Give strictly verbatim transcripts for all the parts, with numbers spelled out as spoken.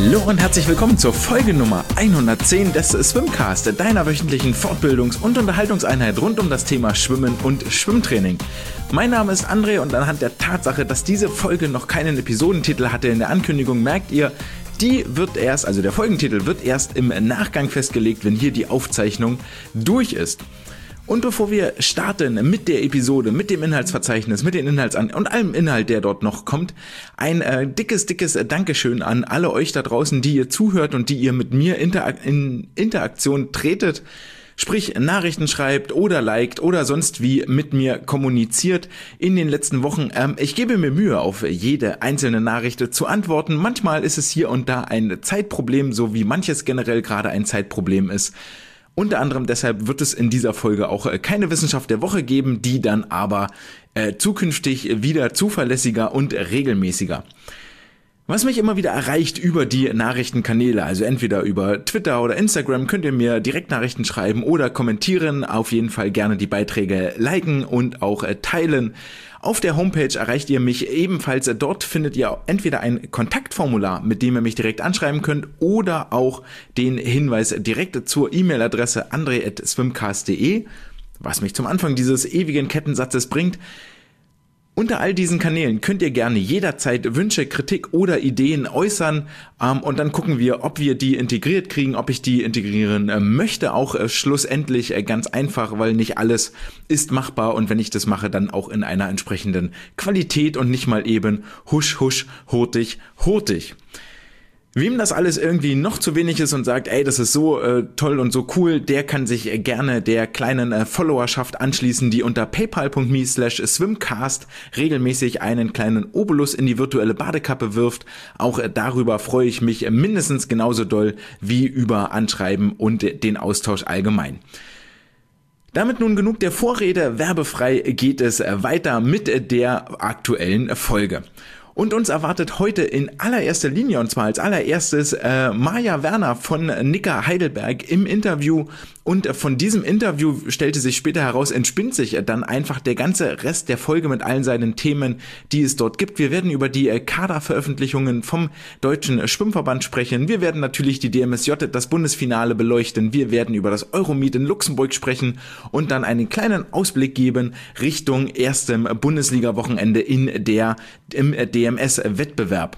Hallo und herzlich willkommen zur Folge Nummer hundertzehn des Swimcast, deiner wöchentlichen Fortbildungs- und Unterhaltungseinheit rund um das Thema Schwimmen und Schwimmtraining. Mein Name ist André und anhand der Tatsache, dass diese Folge noch keinen Episodentitel hatte in der Ankündigung, merkt ihr, die wird erst, also der Folgentitel wird erst im Nachgang festgelegt, wenn hier die Aufzeichnung durch ist. Und bevor wir starten mit der Episode, mit dem Inhaltsverzeichnis, mit den Inhaltsan- und allem Inhalt, der dort noch kommt, ein äh, dickes, dickes Dankeschön an alle euch da draußen, die ihr zuhört und die ihr mit mir interak- in Interaktion tretet, sprich Nachrichten schreibt oder liked oder sonst wie mit mir kommuniziert in den letzten Wochen. Ähm, ich gebe mir Mühe, auf jede einzelne Nachricht zu antworten. Manchmal ist es hier und da ein Zeitproblem, so wie manches generell gerade ein Zeitproblem ist. Unter anderem deshalb wird es in dieser Folge auch keine Wissenschaft der Woche geben, die dann aber äh, zukünftig wieder zuverlässiger und regelmäßiger. Was mich immer wieder erreicht über die Nachrichtenkanäle, also entweder über Twitter oder Instagram, könnt ihr mir Direktnachrichten schreiben oder kommentieren, auf jeden Fall gerne die Beiträge liken und auch äh, teilen. Auf der Homepage erreicht ihr mich ebenfalls. Dort findet ihr entweder ein Kontaktformular, mit dem ihr mich direkt anschreiben könnt, oder auch den Hinweis direkt zur E-Mail-Adresse andre at swimcast punkt de, was mich zum Anfang dieses ewigen Kettensatzes bringt. Unter all diesen Kanälen könnt ihr gerne jederzeit Wünsche, Kritik oder Ideen äußern, ähm, und dann gucken wir, ob wir die integriert kriegen, ob ich die integrieren äh, möchte, auch äh, schlussendlich äh, ganz einfach, weil nicht alles ist machbar und wenn ich das mache, dann auch in einer entsprechenden Qualität und nicht mal eben husch, husch, hurtig, hurtig. Wem das alles irgendwie noch zu wenig ist und sagt, ey, das ist so äh, toll und so cool, der kann sich äh, gerne der kleinen äh, Followerschaft anschließen, die unter paypal punkt me slash swimcast regelmäßig einen kleinen Obolus in die virtuelle Badekappe wirft. Auch äh, darüber freue ich mich äh, mindestens genauso doll wie über Anschreiben und äh, den Austausch allgemein. Damit nun genug der Vorrede, werbefrei geht es äh, weiter mit äh, der aktuellen Folge. Und uns erwartet heute in allererster Linie, und zwar als allererstes, äh, Maja Werner von Nicker Heidelberg im Interview. Und von diesem Interview stellte sich später heraus, entspinnt sich dann einfach der ganze Rest der Folge mit allen seinen Themen, die es dort gibt. Wir werden über die Kaderveröffentlichungen vom Deutschen Schwimmverband sprechen. Wir werden natürlich die D M S J, das Bundesfinale, beleuchten. Wir werden über das Euromeet in Luxemburg sprechen und dann einen kleinen Ausblick geben Richtung erstem Bundesliga-Wochenende in der, im D M S-Wettbewerb.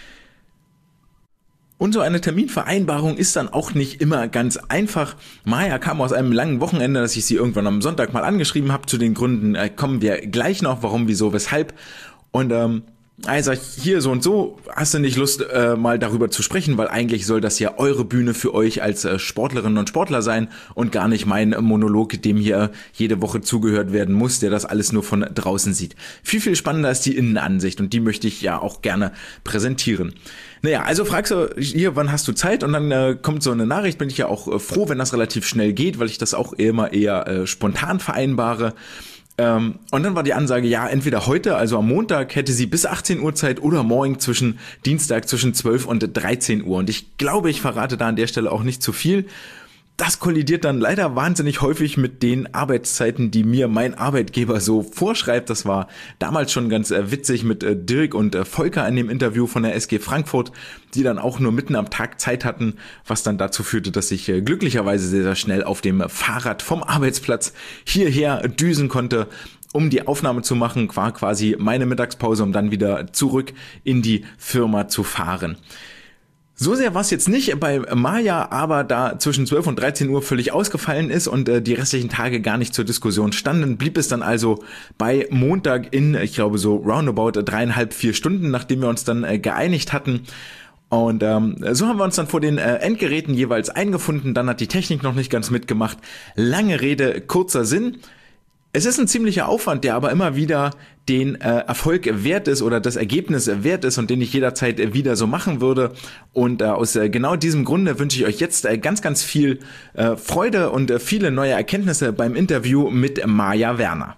Und so eine Terminvereinbarung ist dann auch nicht immer ganz einfach. Maja kam aus einem langen Wochenende, dass ich sie irgendwann am Sonntag mal angeschrieben habe. Zu den Gründen äh, kommen wir gleich noch, warum, wieso, weshalb. Und ähm, also hier so und so, hast du nicht Lust, äh, mal darüber zu sprechen, weil eigentlich soll das ja eure Bühne für euch als äh, Sportlerinnen und Sportler sein und gar nicht mein äh, Monolog, dem hier jede Woche zugehört werden muss, der das alles nur von draußen sieht. Viel, viel spannender ist die Innenansicht und die möchte ich ja auch gerne präsentieren. Naja, also fragst du hier, wann hast du Zeit? Und dann äh, kommt so eine Nachricht, bin ich ja auch äh, froh, wenn das relativ schnell geht, weil ich das auch immer eher äh, spontan vereinbare. Ähm, und dann war die Ansage, ja, entweder heute, also am Montag, hätte sie bis achtzehn Uhr Zeit oder morgen zwischen Dienstag zwischen zwölf und dreizehn Uhr. Und ich glaube, ich verrate da an der Stelle auch nicht zu viel. Das kollidiert dann leider wahnsinnig häufig mit den Arbeitszeiten, die mir mein Arbeitgeber so vorschreibt. Das war damals schon ganz äh, witzig mit äh, Dirk und äh, Volker in dem Interview von der S G Frankfurt, die dann auch nur mitten am Tag Zeit hatten, was dann dazu führte, dass ich äh, glücklicherweise sehr, sehr schnell auf dem Fahrrad vom Arbeitsplatz hierher düsen konnte, um die Aufnahme zu machen, war quasi meine Mittagspause, um dann wieder zurück in die Firma zu fahren. So sehr war es jetzt nicht bei Maja, aber da zwischen zwölf und dreizehn Uhr völlig ausgefallen ist und äh, die restlichen Tage gar nicht zur Diskussion standen, blieb es dann also bei Montag in, ich glaube so roundabout dreieinhalb, vier Stunden, nachdem wir uns dann äh, geeinigt hatten. Und ähm, so haben wir uns dann vor den äh, Endgeräten jeweils eingefunden, dann hat die Technik noch nicht ganz mitgemacht. Lange Rede, kurzer Sinn. Es ist ein ziemlicher Aufwand, der aber immer wieder den äh, Erfolg wert ist oder das Ergebnis wert ist und den ich jederzeit wieder so machen würde. Und äh, aus äh, genau diesem Grunde wünsche ich euch jetzt äh, ganz, ganz viel äh, Freude und äh, viele neue Erkenntnisse beim Interview mit Maja Werner.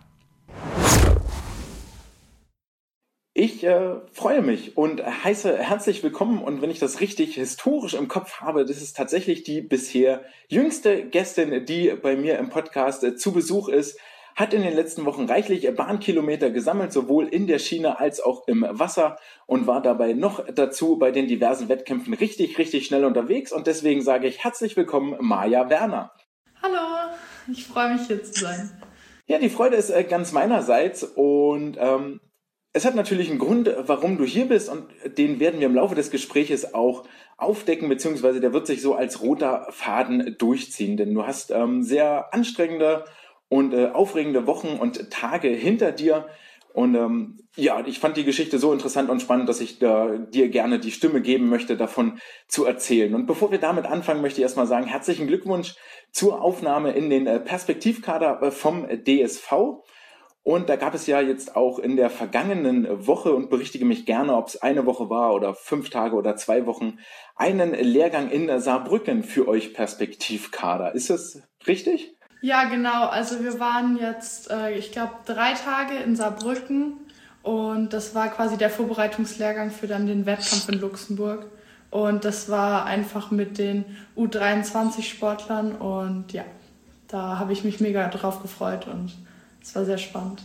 Ich äh, freue mich und heiße herzlich willkommen, und wenn ich das richtig historisch im Kopf habe, das ist tatsächlich die bisher jüngste Gästin, die bei mir im Podcast äh, zu Besuch ist. hat in den letzten Wochen reichlich Bahnkilometer gesammelt, sowohl in der Schiene als auch im Wasser und war dabei noch dazu bei den diversen Wettkämpfen richtig, richtig schnell unterwegs. Und deswegen sage ich herzlich willkommen, Maja Werner. Hallo, ich freue mich hier zu sein. Ja, die Freude ist ganz meinerseits und ähm, es hat natürlich einen Grund, warum du hier bist und den werden wir im Laufe des Gespräches auch aufdecken, beziehungsweise der wird sich so als roter Faden durchziehen, denn du hast ähm, sehr anstrengende und äh, aufregende Wochen und Tage hinter dir und ähm, ja, ich fand die Geschichte so interessant und spannend, dass ich da, dir gerne die Stimme geben möchte, davon zu erzählen. Und bevor wir damit anfangen, möchte ich erstmal sagen, herzlichen Glückwunsch zur Aufnahme in den äh, Perspektivkader vom D S V. Und da gab es ja jetzt auch in der vergangenen Woche, und berichtige mich gerne, ob es eine Woche war oder fünf Tage oder zwei Wochen, einen Lehrgang in Saarbrücken für euch Perspektivkader. Ist das richtig? Ja, genau. Also wir waren jetzt, äh, ich glaube, drei Tage in Saarbrücken und das war quasi der Vorbereitungslehrgang für dann den Wettkampf in Luxemburg. Und das war einfach mit den U dreiundzwanzig Sportlern und ja, da habe ich mich mega drauf gefreut und es war sehr spannend.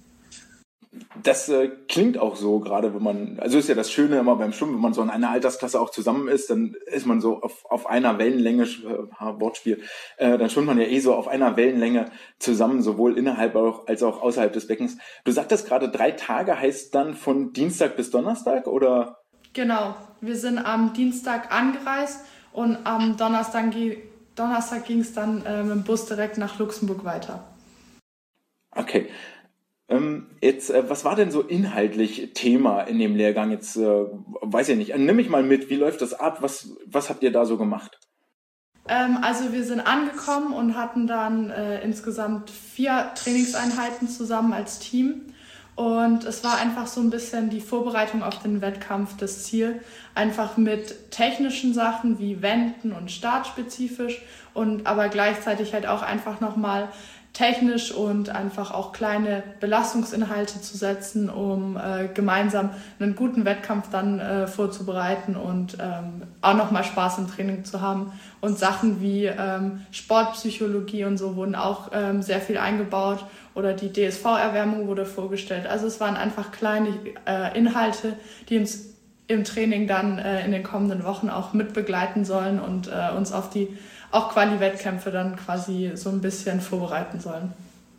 Das äh, klingt auch so, gerade wenn man, also ist ja das Schöne immer beim Schwimmen, wenn man so in einer Altersklasse auch zusammen ist, dann ist man so auf, auf einer Wellenlänge, äh, Wortspiel, äh, dann schwimmt man ja eh so auf einer Wellenlänge zusammen, sowohl innerhalb auch, als auch außerhalb des Beckens. Du sagtest gerade, drei Tage heißt dann von Dienstag bis Donnerstag, oder? Genau, wir sind am Dienstag angereist und am Donnerstag, Donnerstag ging es dann äh, mit dem Bus direkt nach Luxemburg weiter. Okay. Ähm, jetzt, äh, was war denn so inhaltlich Thema in dem Lehrgang? Jetzt, äh, weiß ich nicht, nimm mich mal mit, wie läuft das ab? Was, was habt ihr da so gemacht? Ähm, also wir sind angekommen und hatten dann äh, insgesamt vier Trainingseinheiten zusammen als Team. Und es war einfach so ein bisschen die Vorbereitung auf den Wettkampf, das Ziel. Einfach mit technischen Sachen wie Wenden und startspezifisch und aber gleichzeitig halt auch einfach nochmal technisch und einfach auch kleine Belastungsinhalte zu setzen, um äh, gemeinsam einen guten Wettkampf dann äh, vorzubereiten und ähm, auch nochmal Spaß im Training zu haben. Und Sachen wie ähm, Sportpsychologie und so wurden auch ähm, sehr viel eingebaut oder die D S V-Erwärmung wurde vorgestellt. Also es waren einfach kleine äh, Inhalte, die uns im Training dann äh, in den kommenden Wochen auch mitbegleiten sollen und äh, uns auf die auch Quali-Wettkämpfe dann quasi so ein bisschen vorbereiten sollen.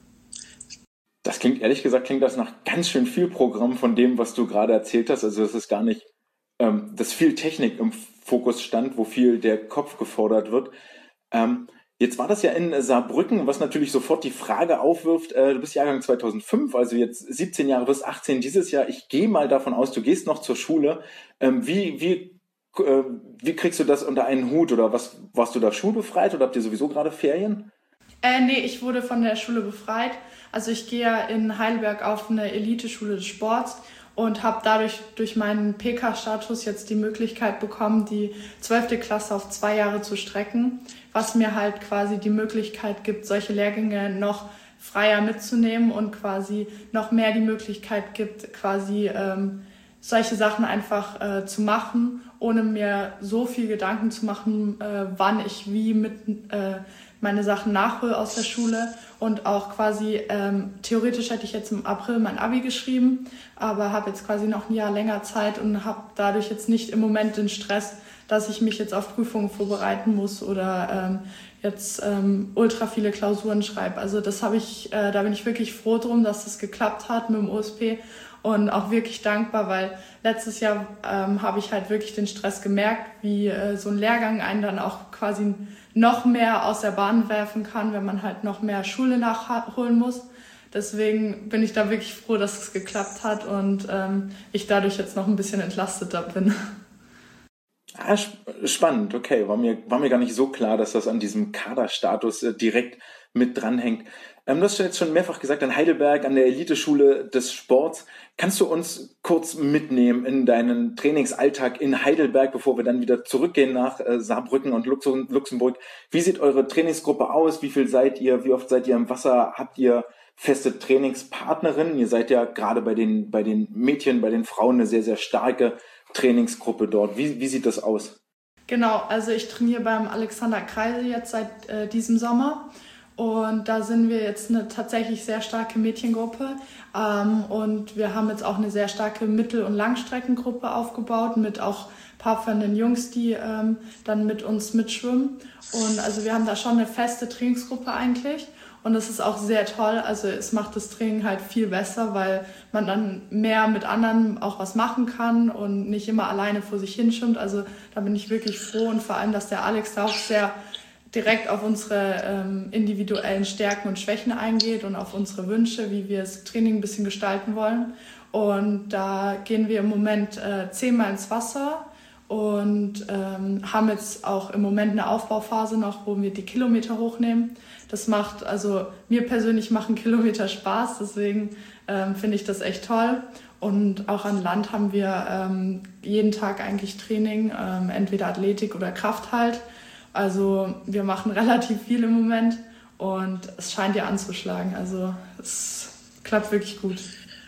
Das klingt, ehrlich gesagt, klingt das nach ganz schön viel Programm von dem, was du gerade erzählt hast. Also es ist gar nicht, ähm, dass viel Technik im Fokus stand, wo viel der Kopf gefordert wird. Ähm, jetzt war das ja in Saarbrücken, was natürlich sofort die Frage aufwirft, äh, du bist Jahrgang zweitausendfünf, also jetzt siebzehn Jahre, wirst achtzehn dieses Jahr. Ich gehe mal davon aus, du gehst noch zur Schule. Ähm, wie, wie Wie kriegst du das unter einen Hut? Oder was, warst du da schulbefreit oder habt ihr sowieso gerade Ferien? Äh, nee, ich wurde von der Schule befreit. Also ich gehe ja in Heidelberg auf eine Eliteschule des Sports und habe dadurch durch meinen P K-Status jetzt die Möglichkeit bekommen, die zwölfte Klasse auf zwei Jahre zu strecken, was mir halt quasi die Möglichkeit gibt, solche Lehrgänge noch freier mitzunehmen und quasi noch mehr die Möglichkeit gibt, quasi ähm, solche Sachen einfach äh, zu machen, ohne mir so viel Gedanken zu machen, äh, wann ich wie mit äh, meine Sachen nachhole aus der Schule. Und auch quasi, ähm, theoretisch hätte ich jetzt im April mein Abi geschrieben, aber habe jetzt quasi noch ein Jahr länger Zeit und habe dadurch jetzt nicht im Moment den Stress, dass ich mich jetzt auf Prüfungen vorbereiten muss oder ähm, jetzt ähm, ultra viele Klausuren schreibe. Also das habe ich, äh, da bin ich wirklich froh drum, dass das geklappt hat mit dem O S P. Und auch wirklich dankbar, weil letztes Jahr ähm, habe ich halt wirklich den Stress gemerkt, wie äh, so ein Lehrgang einen dann auch quasi noch mehr aus der Bahn werfen kann, wenn man halt noch mehr Schule nachholen muss. Deswegen bin ich da wirklich froh, dass es geklappt hat und ähm, ich dadurch jetzt noch ein bisschen entlasteter bin. Ah, spannend, okay. War mir, war mir gar nicht so klar, dass das an diesem Kaderstatus äh, direkt mit dranhängt. Ähm, du hast jetzt schon mehrfach gesagt, in Heidelberg, an der Eliteschule des Sports. Kannst du uns kurz mitnehmen in deinen Trainingsalltag in Heidelberg, bevor wir dann wieder zurückgehen nach äh, Saarbrücken und Lux- Luxemburg? Wie sieht eure Trainingsgruppe aus? Wie viel seid ihr? Wie oft seid ihr im Wasser? Habt ihr feste Trainingspartnerinnen? Ihr seid ja gerade bei den, bei den Mädchen, bei den Frauen eine sehr, sehr starke Trainingsgruppe dort. Wie, wie sieht das aus? Genau, also ich trainiere beim Alexander Kreisel jetzt seit äh, diesem Sommer Und da sind wir jetzt eine tatsächlich sehr starke Mädchengruppe. Ähm, und wir haben jetzt auch eine sehr starke Mittel- und Langstreckengruppe aufgebaut mit auch ein paar von den Jungs, die ähm, dann mit uns mitschwimmen. Und also wir haben da schon eine feste Trainingsgruppe eigentlich. Und das ist auch sehr toll. Also es macht das Training halt viel besser, weil man dann mehr mit anderen auch was machen kann und nicht immer alleine vor sich hinschwimmt. Also da bin ich wirklich froh und vor allem, dass der Alex da auch sehr direkt auf unsere ähm, individuellen Stärken und Schwächen eingeht und auf unsere Wünsche, wie wir das Training ein bisschen gestalten wollen. Und da gehen wir im Moment äh, zehnmal ins Wasser und ähm, haben jetzt auch im Moment eine Aufbauphase noch, wo wir die Kilometer hochnehmen. Das macht, also mir persönlich machen Kilometer Spaß, deswegen ähm, finde ich das echt toll. Und auch an Land haben wir ähm, jeden Tag eigentlich Training, ähm, entweder Athletik oder Kraft halt. Also wir machen relativ viel im Moment und es scheint ja anzuschlagen. Also es klappt wirklich gut.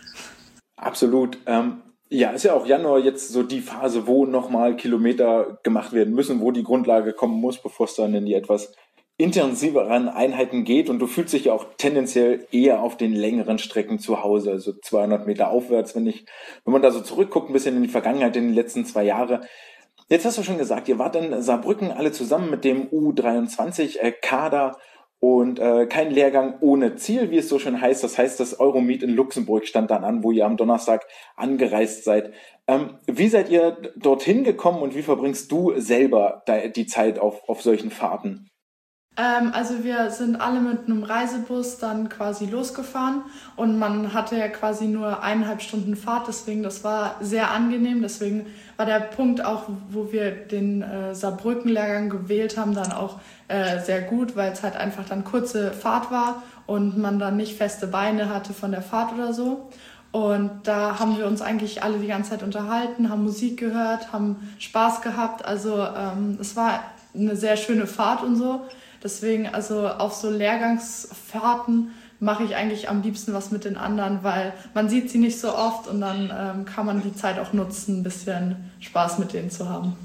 Absolut. Ähm, ja, ist ja auch Januar jetzt so die Phase, wo nochmal Kilometer gemacht werden müssen, wo die Grundlage kommen muss, bevor es dann in die etwas intensiveren Einheiten geht. Und du fühlst dich ja auch tendenziell eher auf den längeren Strecken zu Hause, also zweihundert Meter aufwärts, wenn ich, wenn man da so zurückguckt, ein bisschen in die Vergangenheit, in die letzten zwei Jahre. Jetzt hast du schon gesagt, ihr wart in Saarbrücken alle zusammen mit dem U dreiundzwanzig-Kader und äh, kein Lehrgang ohne Ziel, wie es so schön heißt. Das heißt, das Euromeet in Luxemburg stand dann an, wo ihr am Donnerstag angereist seid. Ähm, wie seid ihr dorthin gekommen und wie verbringst du selber die Zeit auf, auf solchen Fahrten? Ähm, also wir sind alle mit einem Reisebus dann quasi losgefahren und man hatte ja quasi nur eineinhalb Stunden Fahrt, deswegen das war sehr angenehm. Deswegen war der Punkt auch, wo wir den äh, Saarbrücken-Lehrgang gewählt haben, dann auch äh, sehr gut, weil es halt einfach dann kurze Fahrt war und man dann nicht feste Beine hatte von der Fahrt oder so. Und da haben wir uns eigentlich alle die ganze Zeit unterhalten, haben Musik gehört, haben Spaß gehabt. Also ähm, es war eine sehr schöne Fahrt und so. Deswegen, also auf so Lehrgangsfahrten mache ich eigentlich am liebsten was mit den anderen, weil man sieht sie nicht so oft und dann ähm, kann man die Zeit auch nutzen, ein bisschen Spaß mit denen zu haben.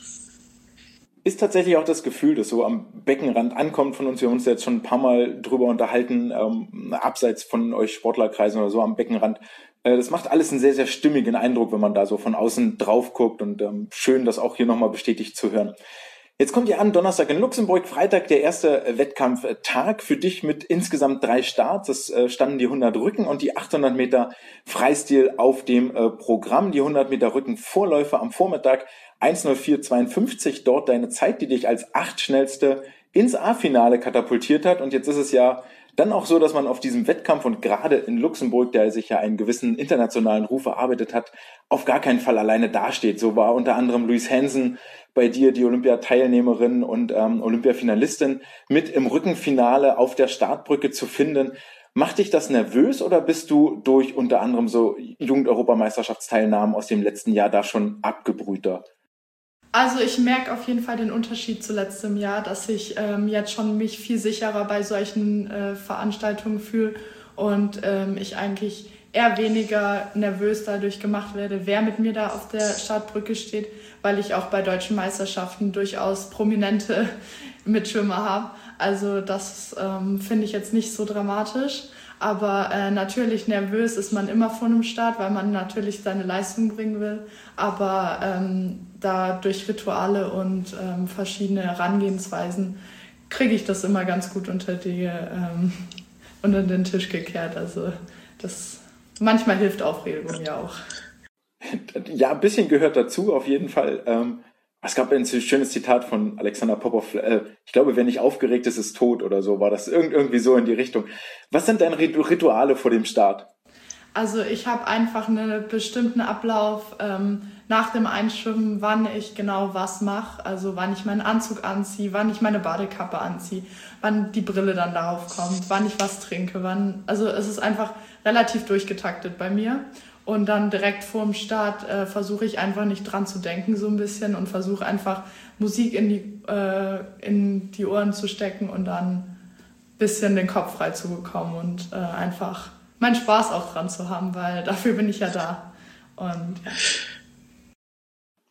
Ist tatsächlich auch das Gefühl, das so am Beckenrand ankommt von uns. Wir haben uns jetzt schon ein paar Mal drüber unterhalten, ähm, abseits von euch Sportlerkreisen oder so am Beckenrand. Äh, das macht alles einen sehr, sehr stimmigen Eindruck, wenn man da so von außen drauf guckt und ähm, schön, das auch hier nochmal bestätigt zu hören. Jetzt kommt ihr an, Donnerstag in Luxemburg, Freitag der erste Wettkampftag für dich mit insgesamt drei Starts. Es äh, standen die hundert Rücken und die achthundert Meter Freistil auf dem äh, Programm. Die hundert Meter Rücken-Vorläufe am Vormittag eins null vier zweiundfünfzig, dort deine Zeit, die dich als achtschnellste ins A-Finale katapultiert hat. Und jetzt ist es ja dann auch so, dass man auf diesem Wettkampf und gerade in Luxemburg, der sich ja einen gewissen internationalen Ruf erarbeitet hat, auf gar keinen Fall alleine dasteht. So war unter anderem Louise Hansen bei dir, die Olympiateilnehmerin und ähm, Olympiafinalistin, mit im Rückenfinale auf der Startbrücke zu finden. Macht dich das nervös oder bist du durch unter anderem so Jugend-Europameisterschaftsteilnahmen aus dem letzten Jahr da schon abgebrühter? Also ich merke auf jeden Fall den Unterschied zu letztem Jahr, dass ich ähm, jetzt schon mich viel sicherer bei solchen äh, Veranstaltungen fühle und ähm, ich eigentlich eher weniger nervös dadurch gemacht werde, wer mit mir da auf der Startbrücke steht, weil ich auch bei deutschen Meisterschaften durchaus prominente Mitschwimmer habe. Also das ähm, finde ich jetzt nicht so dramatisch. Aber äh, natürlich nervös ist man immer vor einem Start, weil man natürlich seine Leistung bringen will. Aber ähm, da durch Rituale und ähm, verschiedene Herangehensweisen kriege ich das immer ganz gut unter, die, ähm, unter den Tisch gekehrt. Also das manchmal hilft Aufregung ja auch. Ja, ein bisschen gehört dazu, auf jeden Fall. Ähm Es gab ein schönes Zitat von Alexander Popov, äh, ich glaube, wer nicht aufgeregt ist, ist tot oder so, war das irgendwie so in die Richtung. Was sind deine Rituale vor dem Start? Also ich habe einfach einen bestimmten Ablauf ähm, nach dem Einschwimmen, wann ich genau was mache, also wann ich meinen Anzug anziehe, wann ich meine Badekappe anziehe, wann die Brille dann darauf kommt, wann ich was trinke, wann, also es ist einfach relativ durchgetaktet bei mir. Und dann direkt vorm Start äh, versuche ich einfach nicht dran zu denken so ein bisschen und versuche einfach Musik in die, äh, in die Ohren zu stecken und dann ein bisschen den Kopf frei zu bekommen und äh, einfach meinen Spaß auch dran zu haben, weil dafür bin ich ja da. Und ja.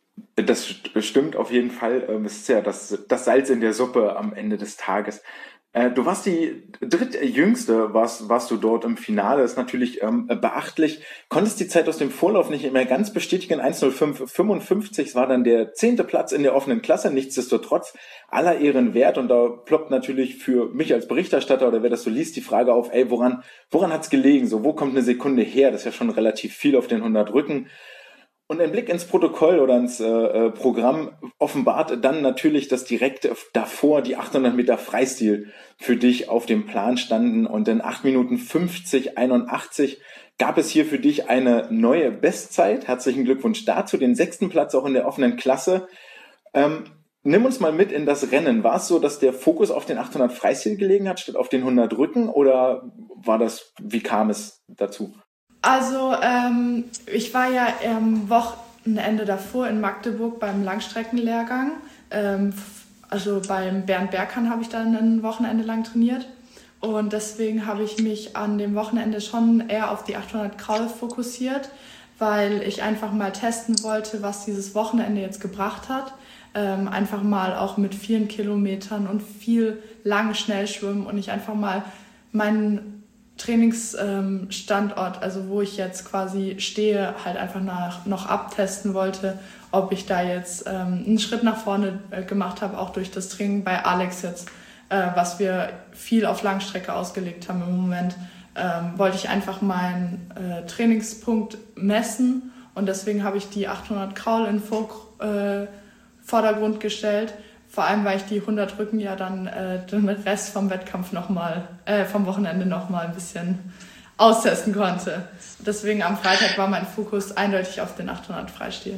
Das stimmt auf jeden Fall. Es ist ja das, das Salz in der Suppe am Ende des Tages. Äh, du warst die drittjüngste, warst, warst du dort im Finale. Das ist natürlich ähm, beachtlich. Konntest die Zeit aus dem Vorlauf nicht mehr ganz bestätigen. eins null fünf fünfundfünfzig war dann der zehnte Platz in der offenen Klasse. Nichtsdestotrotz aller Ehren wert. Und da ploppt natürlich für mich als Berichterstatter oder wer das so liest, die Frage auf, ey, woran, woran hat's gelegen? So, wo kommt eine Sekunde her? Das ist ja schon relativ viel auf den hundert Rücken. Und ein Blick ins Protokoll oder ins äh, Programm offenbart dann natürlich, dass direkt davor die achthundert Meter Freistil für dich auf dem Plan standen. Und in acht Minuten fünfzig einundachtzig gab es hier für dich eine neue Bestzeit. Herzlichen Glückwunsch dazu, den sechsten Platz auch in der offenen Klasse. Ähm, nimm uns mal mit in das Rennen. War es so, dass der Fokus auf den achthundert Freistil gelegen hat, statt auf den hundert Rücken? Oder war das, wie kam es dazu? Also ähm, ich war ja am Wochenende davor in Magdeburg beim Langstreckenlehrgang. Ähm, also beim Bernd Berghahn habe ich dann ein Wochenende lang trainiert. Und deswegen habe ich mich an dem Wochenende schon eher auf die achthundert Kraul fokussiert, weil ich einfach mal testen wollte, was dieses Wochenende jetzt gebracht hat. Ähm, einfach mal auch mit vielen Kilometern und viel lang Schnellschwimmen und ich einfach mal meinen Trainingsstandort, also wo ich jetzt quasi stehe, halt einfach nach, noch abtesten wollte, ob ich da jetzt ähm, einen Schritt nach vorne äh, gemacht habe, auch durch das Training bei Alex jetzt, äh, was wir viel auf Langstrecke ausgelegt haben im Moment, ähm, wollte ich einfach meinen äh, Trainingspunkt messen und deswegen habe ich die achthundert Kraul in Vor- äh, Vordergrund gestellt. Vor allem, weil ich die hundert Rücken ja dann äh, den Rest vom Wettkampf nochmal, äh, vom Wochenende nochmal ein bisschen austesten konnte. Deswegen am Freitag war mein Fokus eindeutig auf den achthundert Freistil.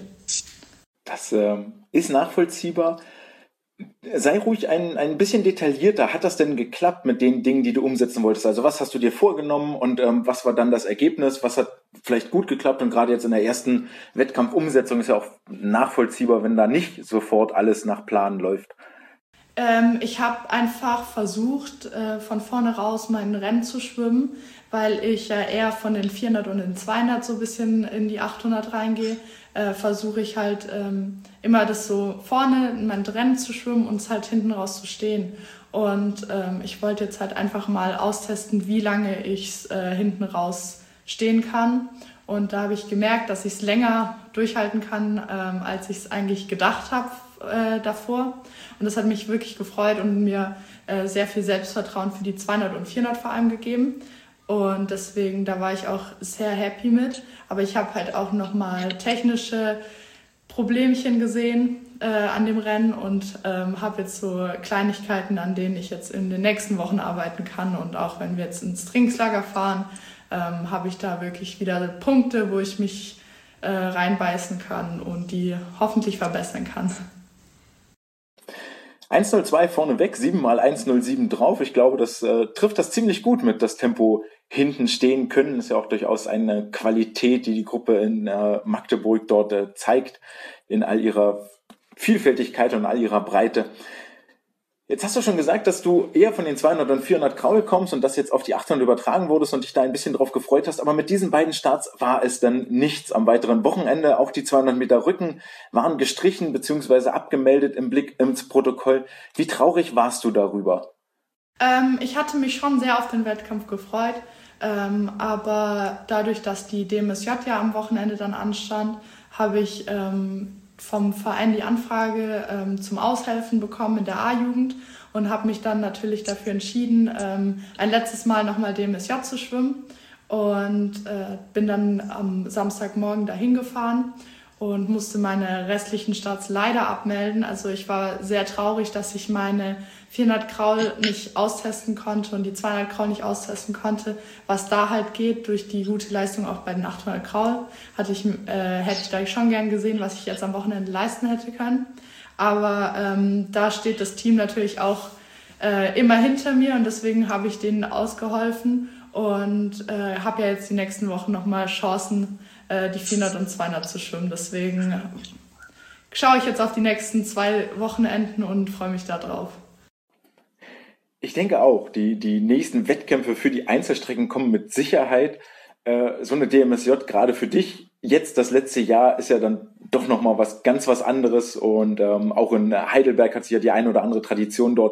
Das äh, ist nachvollziehbar. Sei ruhig ein, ein bisschen detaillierter. Hat das denn geklappt mit den Dingen, die du umsetzen wolltest? Also was hast du dir vorgenommen und ähm, was war dann das Ergebnis? Was hat vielleicht gut geklappt? Und gerade jetzt in der ersten Wettkampfumsetzung ist ja auch nachvollziehbar, wenn da nicht sofort alles nach Plan läuft. Ähm, ich habe einfach versucht, äh, von vorne raus mein Rennen zu schwimmen, weil ich ja eher von den vierhundert und den zweihundert so ein bisschen in die achthundert reingehe. Äh, versuche ich halt ähm, immer das so vorne in mein Rennen zu schwimmen und es halt hinten raus zu stehen. Und ähm, ich wollte jetzt halt einfach mal austesten, wie lange ich äh, hinten raus stehen kann. Und da habe ich gemerkt, dass ich es länger durchhalten kann, ähm, als ich es eigentlich gedacht habe äh, davor. Und das hat mich wirklich gefreut und mir äh, sehr viel Selbstvertrauen für die zweihundert und vierhundert vor allem gegeben. Und deswegen, da war ich auch sehr happy mit. Aber ich habe halt auch nochmal technische Problemchen gesehen äh, an dem Rennen und ähm, habe jetzt so Kleinigkeiten, an denen ich jetzt in den nächsten Wochen arbeiten kann. Und auch wenn wir jetzt ins Trainingslager fahren, ähm, habe ich da wirklich wieder Punkte, wo ich mich äh, reinbeißen kann und die hoffentlich verbessern kann. eins null zwei vorneweg, sieben mal eins null sieben drauf. Ich glaube, das äh, trifft das ziemlich gut mit, das Tempo hinten stehen können. Das ist ja auch durchaus eine Qualität, die die Gruppe in äh, Magdeburg dort äh, zeigt, in all ihrer Vielfältigkeit und all ihrer Breite. Jetzt hast du schon gesagt, dass du eher von den zweihundert und vierhundert Kraul kommst und das jetzt auf die achthundert übertragen wurdest und dich da ein bisschen drauf gefreut hast. Aber mit diesen beiden Starts war es dann nichts am weiteren Wochenende. Auch die zweihundert Meter Rücken waren gestrichen bzw. abgemeldet im Blick ins Protokoll. Wie traurig warst du darüber? Ähm, ich hatte mich schon sehr auf den Wettkampf gefreut. Ähm, aber dadurch, dass die D M S J ja am Wochenende dann anstand, habe ich ähm, vom Verein die Anfrage ähm, zum Aushelfen bekommen in der A-Jugend und habe mich dann natürlich dafür entschieden, ähm, ein letztes Mal nochmal D M S J zu schwimmen und äh, bin dann am Samstagmorgen dahin gefahren und musste meine restlichen Starts leider abmelden. Also ich war sehr traurig, dass ich meine vierhundert Kraul nicht austesten konnte und die zweihundert Kraul nicht austesten konnte. Was da halt geht, durch die gute Leistung auch bei den achthundert Kraul, hatte ich, äh, hätte ich da schon gern gesehen, was ich jetzt am Wochenende leisten hätte können. Aber ähm, da steht das Team natürlich auch äh, immer hinter mir und deswegen habe ich denen ausgeholfen und äh, habe ja jetzt die nächsten Wochen nochmal Chancen, äh, die vierhundert und zweihundert zu schwimmen. Deswegen äh, schaue ich jetzt auf die nächsten zwei Wochenenden und freue mich da drauf. Ich denke auch, die, die nächsten Wettkämpfe für die Einzelstrecken kommen mit Sicherheit. Äh, so eine D M S J, gerade für dich, jetzt das letzte Jahr, ist ja dann doch nochmal was ganz was anderes. Und ähm, auch in Heidelberg hat sich ja die eine oder andere Tradition dort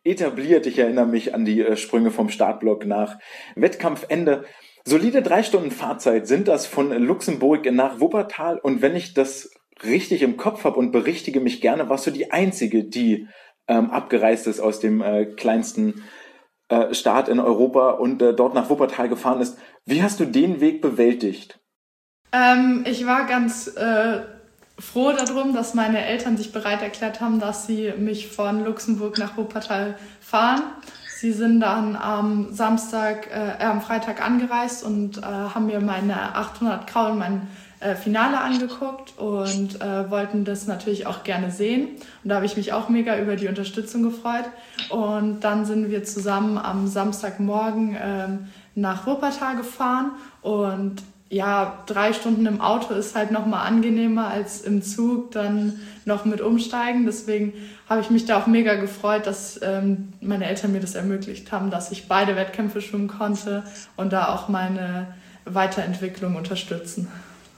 etabliert. Ich erinnere mich an die äh, Sprünge vom Startblock nach Wettkampfende. Solide drei Stunden Fahrzeit sind das von Luxemburg nach Wuppertal. Und wenn ich das richtig im Kopf habe und berichtige mich gerne, warst du die Einzige, die ähm, abgereist ist aus dem äh, kleinsten äh, Staat in Europa und äh, dort nach Wuppertal gefahren ist. Wie hast du den Weg bewältigt? Ähm, ich war ganz äh, froh darum, dass meine Eltern sich bereit erklärt haben, dass sie mich von Luxemburg nach Wuppertal fahren. Sie sind dann am Samstag, äh, am Freitag angereist und äh, haben mir meine achthundert Kraulen, mein äh, Finale angeguckt und äh, wollten das natürlich auch gerne sehen. Und da habe ich mich auch mega über die Unterstützung gefreut. Und dann sind wir zusammen am Samstagmorgen ähm, nach Wuppertal gefahren und ja, drei Stunden im Auto ist halt nochmal angenehmer als im Zug dann noch mit umsteigen. Deswegen habe ich mich da auch mega gefreut, dass ähm, meine Eltern mir das ermöglicht haben, dass ich beide Wettkämpfe schwimmen konnte und da auch meine Weiterentwicklung unterstützen.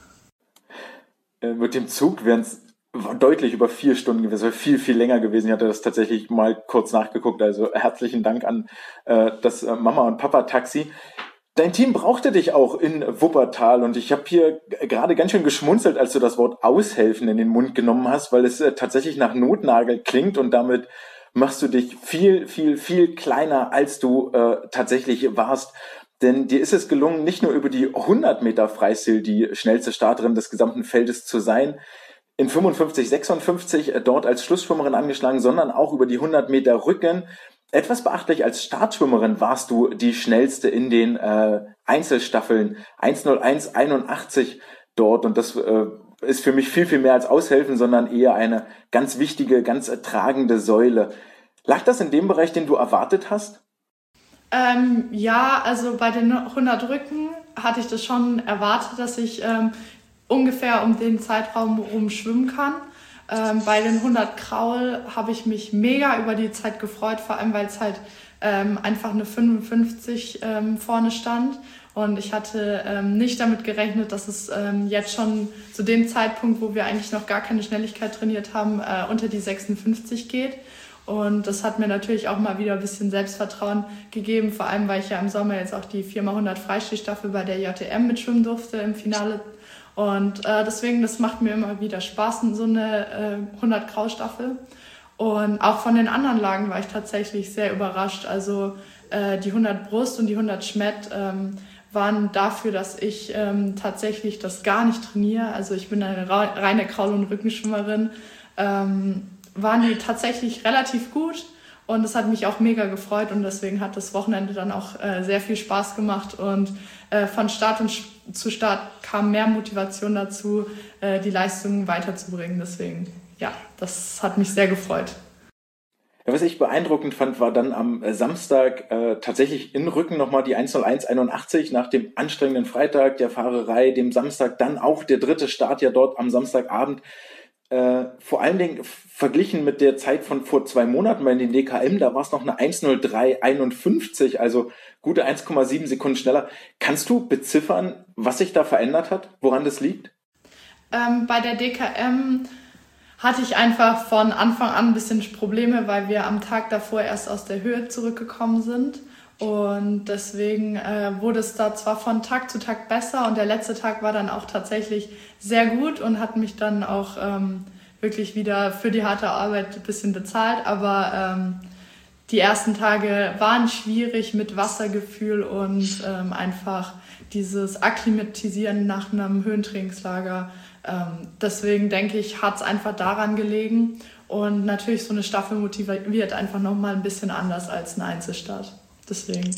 Äh, mit dem Zug wären es deutlich über vier Stunden gewesen, wäre viel, viel länger gewesen. Ich hatte das tatsächlich mal kurz nachgeguckt. Also herzlichen Dank an äh, das äh, Mama- und Papa-Taxi. Dein Team brauchte dich auch in Wuppertal und ich habe hier gerade ganz schön geschmunzelt, als du das Wort aushelfen in den Mund genommen hast, weil es äh, tatsächlich nach Notnagel klingt und damit machst du dich viel, viel, viel kleiner, als du äh, tatsächlich warst. Denn dir ist es gelungen, nicht nur über die hundert Meter Freistil die schnellste Starterin des gesamten Feldes zu sein, in fünfundfünfzig sechsundfünfzig äh, dort als Schlussschwimmerin angeschlagen, sondern auch über die hundert Meter Rücken. Etwas beachtlich, als Startschwimmerin warst du die schnellste in den äh, Einzelstaffeln, eins null eins einundachtzig dort und das äh, ist für mich viel, viel mehr als Aushelfen, sondern eher eine ganz wichtige, ganz äh, tragende Säule. Lag das in dem Bereich, den du erwartet hast? Ähm, ja, also bei den hundert Rücken hatte ich das schon erwartet, dass ich ähm, ungefähr um den Zeitraum rum schwimmen kann. Ähm, bei den hundert Kraul habe ich mich mega über die Zeit gefreut, vor allem weil es halt ähm, einfach eine fünfundfünfzig ähm, vorne stand. Und ich hatte ähm, nicht damit gerechnet, dass es ähm, jetzt schon zu dem Zeitpunkt, wo wir eigentlich noch gar keine Schnelligkeit trainiert haben, äh, unter die sechsundfünfzig geht. Und das hat mir natürlich auch mal wieder ein bisschen Selbstvertrauen gegeben, vor allem weil ich ja im Sommer jetzt auch die vier mal hundert Freistilstaffel bei der J T M mitschwimmen durfte im Finale. Und äh, deswegen, das macht mir immer wieder Spaß, in so eine äh, hundert Kraul Staffel. Und auch von den anderen Lagen war ich tatsächlich sehr überrascht. Also äh, die hundert Brust und die hundert Schmett ähm, waren dafür, dass ich ähm, tatsächlich das gar nicht trainiere. Also ich bin eine reine Kraul- und Rückenschwimmerin. Ähm, waren die tatsächlich relativ gut. Und das hat mich auch mega gefreut und deswegen hat das Wochenende dann auch äh, sehr viel Spaß gemacht. Und äh, von Start und Sch- zu Start kam mehr Motivation dazu, äh, die Leistungen weiterzubringen. Deswegen, ja, das hat mich sehr gefreut. Ja, was ich beeindruckend fand, war dann am Samstag äh, tatsächlich in Rücken nochmal die eins null eins einundachtzig nach dem anstrengenden Freitag der Fahrerei, dem Samstag dann auch der dritte Start ja dort am Samstagabend. Äh, vor allen Dingen verglichen mit der Zeit von vor zwei Monaten bei den D K M, da war es noch eine eins null drei einundfünfzig, also gute eins Komma sieben Sekunden schneller. Kannst du beziffern, was sich da verändert hat, woran das liegt? Ähm, bei der D K M hatte ich einfach von Anfang an ein bisschen Probleme, weil wir am Tag davor erst aus der Höhe zurückgekommen sind. Und deswegen äh, wurde es da zwar von Tag zu Tag besser und der letzte Tag war dann auch tatsächlich sehr gut und hat mich dann auch ähm, wirklich wieder für die harte Arbeit ein bisschen bezahlt. Aber ähm, die ersten Tage waren schwierig mit Wassergefühl und ähm, einfach dieses Akklimatisieren nach einem Höhentrainingslager. Ähm, deswegen denke ich, hat es einfach daran gelegen. Und natürlich so eine Staffel motiviert einfach nochmal ein bisschen anders als ein Einzelstart. Deswegen.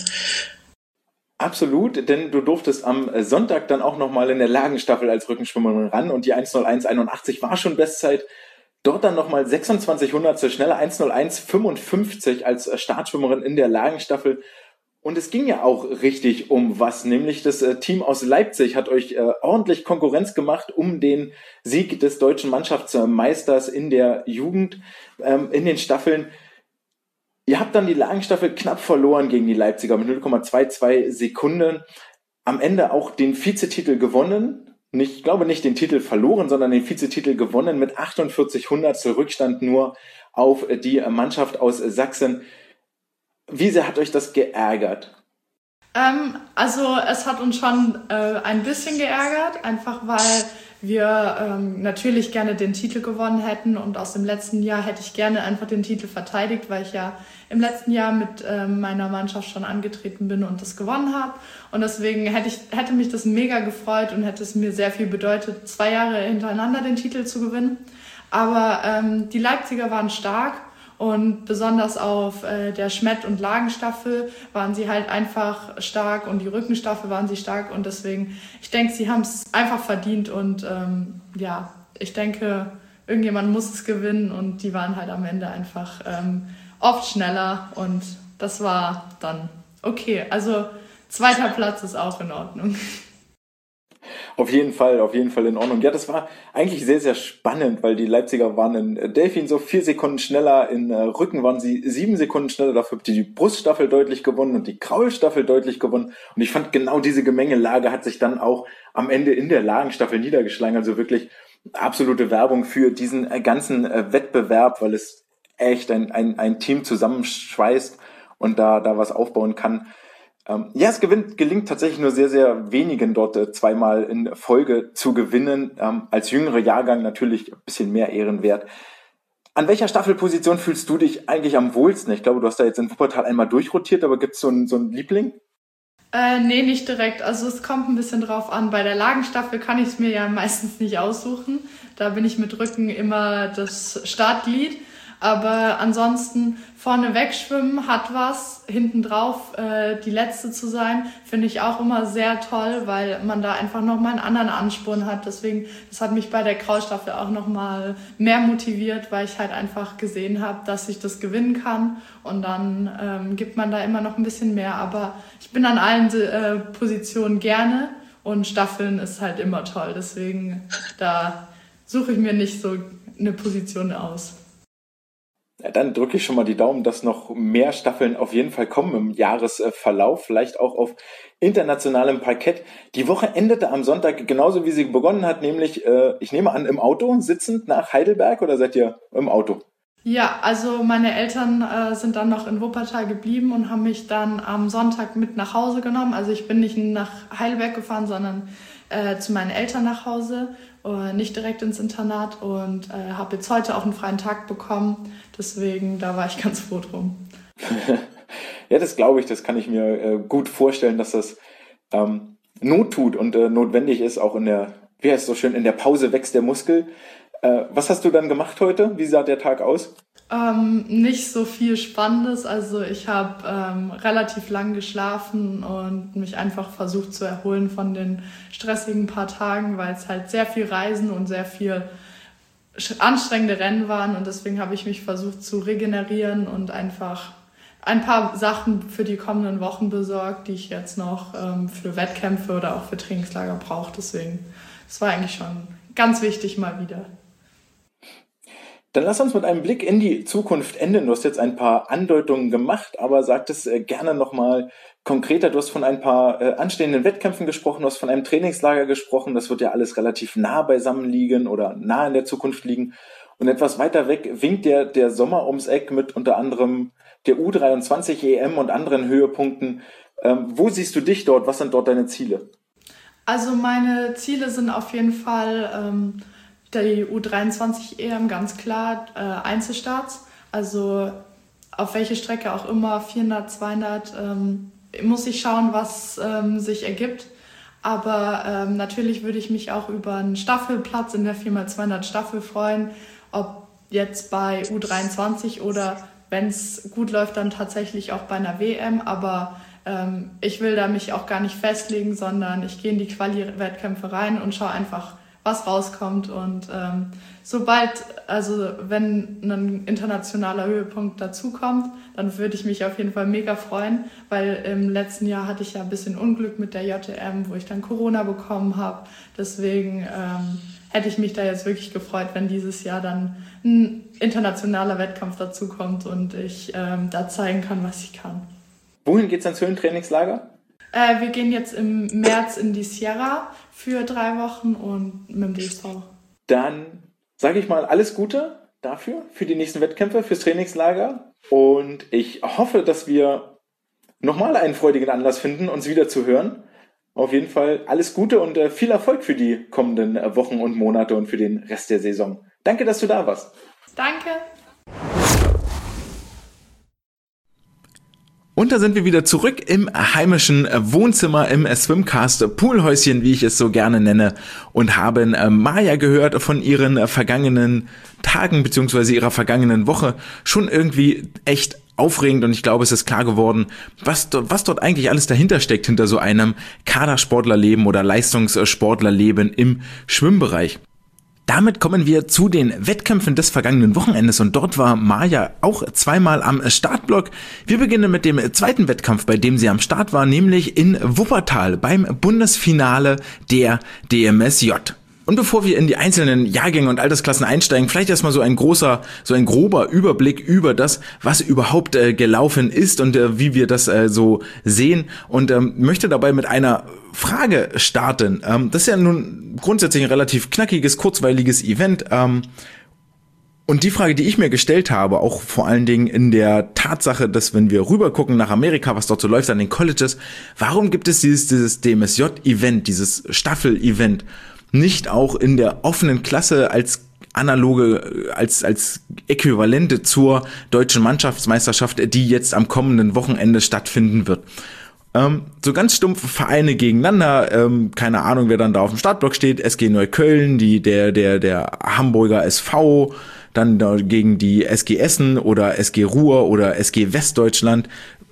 Absolut, denn du durftest am Sonntag dann auch nochmal in der Lagenstaffel als Rückenschwimmerin ran und die eins null eins einundachtzig war schon Bestzeit. Dort dann nochmal sechsundzwanzig Hundertstel schneller, eins null eins fünfundfünfzig als Startschwimmerin in der Lagenstaffel. Und es ging ja auch richtig um was, nämlich das äh, Team aus Leipzig hat euch äh, ordentlich Konkurrenz gemacht um den Sieg des deutschen Mannschaftsmeisters in der Jugend, ähm, in den Staffeln. Ihr habt dann die Lagenstaffel knapp verloren gegen die Leipziger mit null Komma zweiundzwanzig Sekunden. Am Ende auch den Vizetitel gewonnen. Nicht, ich glaube nicht den Titel verloren, sondern den Vizetitel gewonnen mit achtundvierzig Hundertstel Rückstand nur auf die Mannschaft aus Sachsen. Wie sehr hat euch das geärgert? Ähm, also es hat uns schon äh, ein bisschen geärgert, einfach weil wir ähm, natürlich gerne den Titel gewonnen hätten und aus dem letzten Jahr hätte ich gerne einfach den Titel verteidigt, weil ich ja im letzten Jahr mit äh, meiner Mannschaft schon angetreten bin und das gewonnen habe. Und deswegen hätte ich hätte mich das mega gefreut und hätte es mir sehr viel bedeutet, zwei Jahre hintereinander den Titel zu gewinnen. Aber ähm, die Leipziger waren stark. Und besonders auf äh, der Schmett- und Lagenstaffel waren sie halt einfach stark und die Rückenstaffel waren sie stark. Und deswegen, ich denke, sie haben es einfach verdient. Und ähm, ja, ich denke, irgendjemand muss es gewinnen. Und die waren halt am Ende einfach ähm, oft schneller. Und das war dann okay. Also zweiter Platz ist auch in Ordnung. Auf jeden Fall, auf jeden Fall in Ordnung. Ja, das war eigentlich sehr, sehr spannend, weil die Leipziger waren in Delfin so vier Sekunden schneller, in Rücken waren sie sieben Sekunden schneller, dafür habt ihr die Bruststaffel deutlich gewonnen und die Kraulstaffel deutlich gewonnen. Und ich fand, genau diese Gemengelage hat sich dann auch am Ende in der Lagenstaffel niedergeschlagen. Also wirklich absolute Werbung für diesen ganzen Wettbewerb, weil es echt ein, ein, ein Team zusammenschweißt und da, da was aufbauen kann. Ähm, ja, es gewinnt, gelingt tatsächlich nur sehr, sehr wenigen dort äh, zweimal in Folge zu gewinnen. Ähm, als jüngere Jahrgang natürlich ein bisschen mehr ehrenwert. An welcher Staffelposition fühlst du dich eigentlich am wohlsten? Ich glaube, du hast da jetzt in Wuppertal einmal durchrotiert, aber gibt es so einen, so einen Liebling? Äh, nee, nicht direkt. Also es kommt ein bisschen drauf an. Bei der Lagenstaffel kann ich es mir ja meistens nicht aussuchen. Da bin ich mit Rücken immer das Startglied. Aber ansonsten vorne wegschwimmen hat was, hinten drauf äh, die Letzte zu sein, finde ich auch immer sehr toll, weil man da einfach nochmal einen anderen Ansporn hat. Deswegen, das hat mich bei der Kraulstaffel auch nochmal mehr motiviert, weil ich halt einfach gesehen habe, dass ich das gewinnen kann. Und dann ähm, gibt man da immer noch ein bisschen mehr. Aber ich bin an allen äh, Positionen gerne und Staffeln ist halt immer toll. Deswegen, da suche ich mir nicht so eine Position aus. Ja, dann drücke ich schon mal die Daumen, dass noch mehr Staffeln auf jeden Fall kommen im Jahresverlauf, vielleicht auch auf internationalem Parkett. Die Woche endete am Sonntag genauso, wie sie begonnen hat, nämlich, äh, ich nehme an, im Auto, sitzend nach Heidelberg, oder seid ihr im Auto? Ja, also meine Eltern äh, sind dann noch in Wuppertal geblieben und haben mich dann am Sonntag mit nach Hause genommen. Also ich bin nicht nach Heidelberg gefahren, sondern äh, zu meinen Eltern nach Hause, äh, nicht direkt ins Internat und äh, habe jetzt heute auch einen freien Tag bekommen. Deswegen, da war ich ganz froh drum. Ja, das glaube ich, das kann ich mir äh, gut vorstellen, dass das ähm, Not tut und äh, notwendig ist, auch in der, wie heißt es so schön, in der Pause wächst der Muskel. Äh, was hast du dann gemacht heute? Wie sah der Tag aus? Ähm, nicht so viel Spannendes. Also ich habe ähm, relativ lang geschlafen und mich einfach versucht zu erholen von den stressigen paar Tagen, weil es halt sehr viel Reisen und sehr viel anstrengende Rennen waren. Und deswegen habe ich mich versucht zu regenerieren und einfach ein paar Sachen für die kommenden Wochen besorgt, die ich jetzt noch ähm, für Wettkämpfe oder auch für Trainingslager brauche. Deswegen, das war eigentlich schon ganz wichtig mal wieder. Dann lass uns mit einem Blick in die Zukunft enden. Du hast jetzt ein paar Andeutungen gemacht, aber sag es äh, gerne nochmal konkreter. Du hast von ein paar äh, anstehenden Wettkämpfen gesprochen, du hast von einem Trainingslager gesprochen. Das wird ja alles relativ nah beisammen liegen oder nah in der Zukunft liegen. Und etwas weiter weg winkt der, der Sommer ums Eck mit unter anderem der U dreiundzwanzig E M und anderen Höhepunkten. Ähm, wo siehst du dich dort? Was sind dort deine Ziele? Also meine Ziele sind auf jeden Fall ähm, die U dreiundzwanzig E M, ganz klar, äh, Einzelstarts. Also auf welche Strecke auch immer, vierhundert, zweihundert, ähm, muss ich schauen, was ähm, sich ergibt. Aber ähm, natürlich würde ich mich auch über einen Staffelplatz in der vier mal zweihundert Staffel freuen, ob jetzt bei U dreiundzwanzig oder wenn es gut läuft, dann tatsächlich auch bei einer W M. Aber ähm, ich will da mich auch gar nicht festlegen, sondern ich gehe in die Quali-Wettkämpfe rein und schaue einfach, was rauskommt. Und ähm, sobald, also wenn ein internationaler Höhepunkt dazukommt, dann würde ich mich auf jeden Fall mega freuen, weil im letzten Jahr hatte ich ja ein bisschen Unglück mit der J T M, wo ich dann Corona bekommen habe. Deswegen ähm, hätte ich mich da jetzt wirklich gefreut, wenn dieses Jahr dann ein internationaler Wettkampf dazukommt und ich ähm, da zeigen kann, was ich kann. Wohin geht's ins Höhentrainingslager? Äh, wir gehen jetzt im März in die Sierra für drei Wochen und mit dem D S V. Dann sage ich mal alles Gute dafür, für die nächsten Wettkämpfe, fürs Trainingslager. Und ich hoffe, dass wir nochmal einen freudigen Anlass finden, uns wieder zu hören. Auf jeden Fall alles Gute und äh, viel Erfolg für die kommenden äh, Wochen und Monate und für den Rest der Saison. Danke, dass du da warst. Danke. Und da sind wir wieder zurück im heimischen Wohnzimmer im Swimcast Poolhäuschen, wie ich es so gerne nenne, und haben äh, Maja gehört von ihren äh, vergangenen Tagen bzw. ihrer vergangenen Woche. Schon irgendwie echt aufregend, und ich glaube, es ist klar geworden, was, was dort eigentlich alles dahinter steckt, hinter so einem Kadersportlerleben oder Leistungssportlerleben im Schwimmbereich. Damit kommen wir zu den Wettkämpfen des vergangenen Wochenendes, und dort war Maja auch zweimal am Startblock. Wir beginnen mit dem zweiten Wettkampf, bei dem sie am Start war, nämlich in Wuppertal beim Bundesfinale der D M S J. Und bevor wir in die einzelnen Jahrgänge und Altersklassen einsteigen, vielleicht erstmal so ein großer, so ein grober Überblick über das, was überhaupt äh, gelaufen ist und äh, wie wir das äh, so sehen, und ähm, möchte dabei mit einer Frage starten. Ähm, das ist ja nun grundsätzlich ein relativ knackiges, kurzweiliges Event. Ähm, und die Frage, die ich mir gestellt habe, auch vor allen Dingen in der Tatsache, dass, wenn wir rüber gucken nach Amerika, was dort so läuft an den Colleges, warum gibt es dieses, dieses D M S J-Event, dieses Staffel-Event, nicht auch in der offenen Klasse als analoge, als als Äquivalente zur deutschen Mannschaftsmeisterschaft, die jetzt am kommenden Wochenende stattfinden wird. Ähm, so ganz stumpf Vereine gegeneinander, ähm, keine Ahnung, wer dann da auf dem Startblock steht, S G Neukölln, die der der der Hamburger S V, dann da gegen die S G Essen oder S G Ruhr oder S G Westdeutschland,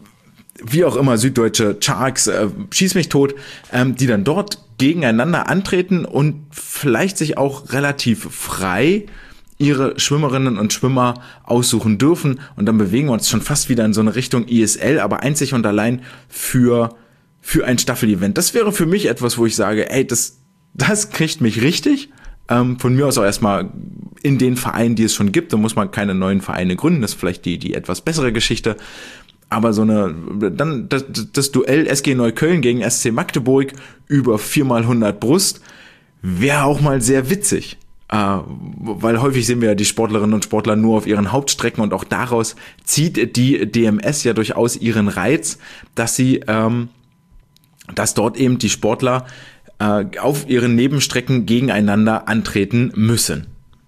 wie auch immer, Süddeutsche Sharks, äh, schieß mich tot, ähm, die dann dort gegeneinander antreten und vielleicht sich auch relativ frei ihre Schwimmerinnen und Schwimmer aussuchen dürfen. Und dann bewegen wir uns schon fast wieder in so eine Richtung I S L, aber einzig und allein für, für ein Staffel-Event. Das wäre für mich etwas, wo ich sage, ey, das, das kriegt mich richtig. Ähm, von mir aus auch erstmal in den Vereinen, die es schon gibt. Da muss man keine neuen Vereine gründen. Das ist vielleicht die, die etwas bessere Geschichte. Aber so eine, dann das, das Duell S G Neukölln gegen S C Magdeburg über vier mal hundert Brust wäre auch mal sehr witzig. Äh, weil häufig sehen wir ja die Sportlerinnen und Sportler nur auf ihren Hauptstrecken, und auch daraus zieht die D M S ja durchaus ihren Reiz, dass sie, ähm, dass dort eben die Sportler äh, auf ihren Nebenstrecken gegeneinander antreten müssen.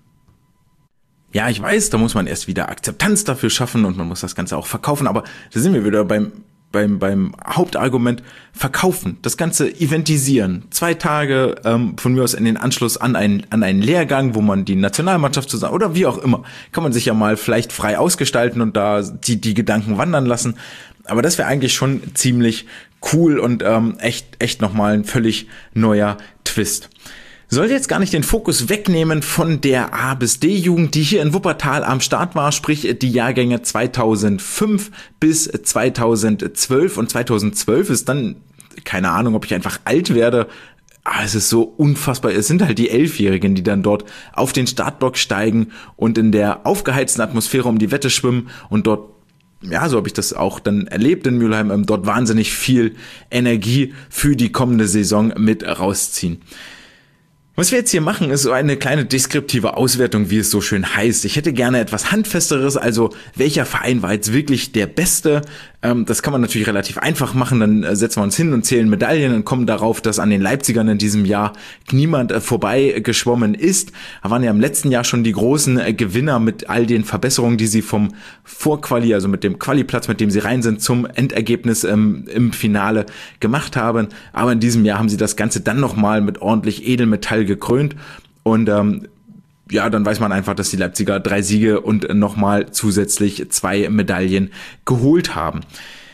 Ja, ich weiß, da muss man erst wieder Akzeptanz dafür schaffen und man muss das Ganze auch verkaufen, aber da sind wir wieder beim beim beim Hauptargument: verkaufen, das Ganze eventisieren. Zwei Tage ähm, von mir aus in den Anschluss an einen an einen Lehrgang, wo man die Nationalmannschaft zusammen oder wie auch immer, kann man sich ja mal vielleicht frei ausgestalten und da die die Gedanken wandern lassen. Aber das wäre eigentlich schon ziemlich cool und ähm, echt echt nochmal ein völlig neuer Twist. Soll jetzt gar nicht den Fokus wegnehmen von der A bis D-Jugend, die hier in Wuppertal am Start war, sprich die Jahrgänge zweitausendfünf bis zweitausendzwölf. Und zweitausendzwölf ist dann, keine Ahnung, ob ich einfach alt werde, aber es ist so unfassbar. Es sind halt die Elfjährigen, die dann dort auf den Startblock steigen und in der aufgeheizten Atmosphäre um die Wette schwimmen und dort, ja, so habe ich das auch dann erlebt in Mülheim, dort wahnsinnig viel Energie für die kommende Saison mit rausziehen. Was wir jetzt hier machen, ist so eine kleine deskriptive Auswertung, wie es so schön heißt. Ich hätte gerne etwas Handfesteres, also welcher Verein war jetzt wirklich der Beste? Ähm, das kann man natürlich relativ einfach machen, dann äh, setzen wir uns hin und zählen Medaillen und kommen darauf, dass an den Leipzigern in diesem Jahr niemand äh, vorbei geschwommen ist. Da waren ja im letzten Jahr schon die großen äh, Gewinner mit all den Verbesserungen, die sie vom Vorquali, also mit dem Qualiplatz, mit dem sie rein sind, zum Endergebnis ähm, im Finale gemacht haben. Aber in diesem Jahr haben sie das Ganze dann nochmal mit ordentlich Edelmetall gekrönt, und ähm, ja, dann weiß man einfach, dass die Leipziger drei Siege und nochmal zusätzlich zwei Medaillen geholt haben.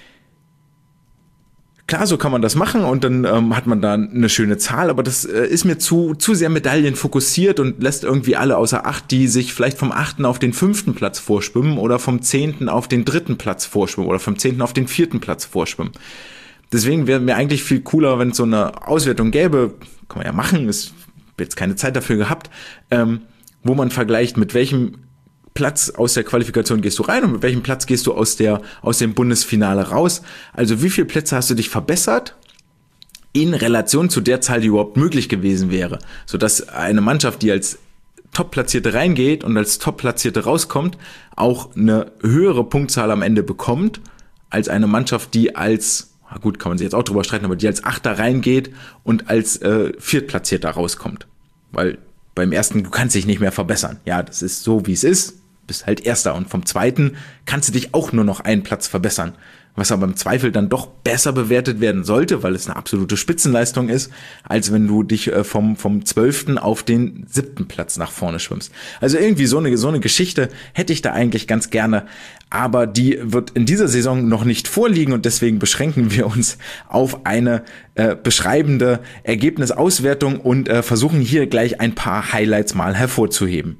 Klar, so kann man das machen und dann ähm, hat man da eine schöne Zahl, aber das äh, ist mir zu zu sehr Medaillen fokussiert und lässt irgendwie alle außer Acht, die sich vielleicht vom achten auf den fünften Platz vorschwimmen oder vom zehnten auf den dritten Platz vorschwimmen oder vom zehnten auf den vierten Platz vorschwimmen. Deswegen wäre mir eigentlich viel cooler, wenn es so eine Auswertung gäbe, kann man ja machen, ist jetzt keine Zeit dafür gehabt, ähm, wo man vergleicht, mit welchem Platz aus der Qualifikation gehst du rein und mit welchem Platz gehst du aus der aus dem Bundesfinale raus. Also wie viele Plätze hast du dich verbessert in Relation zu der Zahl, die überhaupt möglich gewesen wäre, sodass eine Mannschaft, die als Top-Platzierte reingeht und als Top-Platzierte rauskommt, auch eine höhere Punktzahl am Ende bekommt, als eine Mannschaft, die als, na gut, kann man sich jetzt auch drüber streiten, aber die als Achter reingeht und als äh, Viertplatzierter rauskommt. Weil beim ersten, du kannst dich nicht mehr verbessern. Ja, das ist so, wie es ist. Bist halt Erster. Und vom zweiten kannst du dich auch nur noch einen Platz verbessern. Was aber im Zweifel dann doch besser bewertet werden sollte, weil es eine absolute Spitzenleistung ist, als wenn du dich vom vom zwölften auf den siebten Platz nach vorne schwimmst. Also irgendwie so eine so eine Geschichte hätte ich da eigentlich ganz gerne, aber die wird in dieser Saison noch nicht vorliegen und deswegen beschränken wir uns auf eine äh, beschreibende Ergebnisauswertung und äh, versuchen hier gleich ein paar Highlights mal hervorzuheben.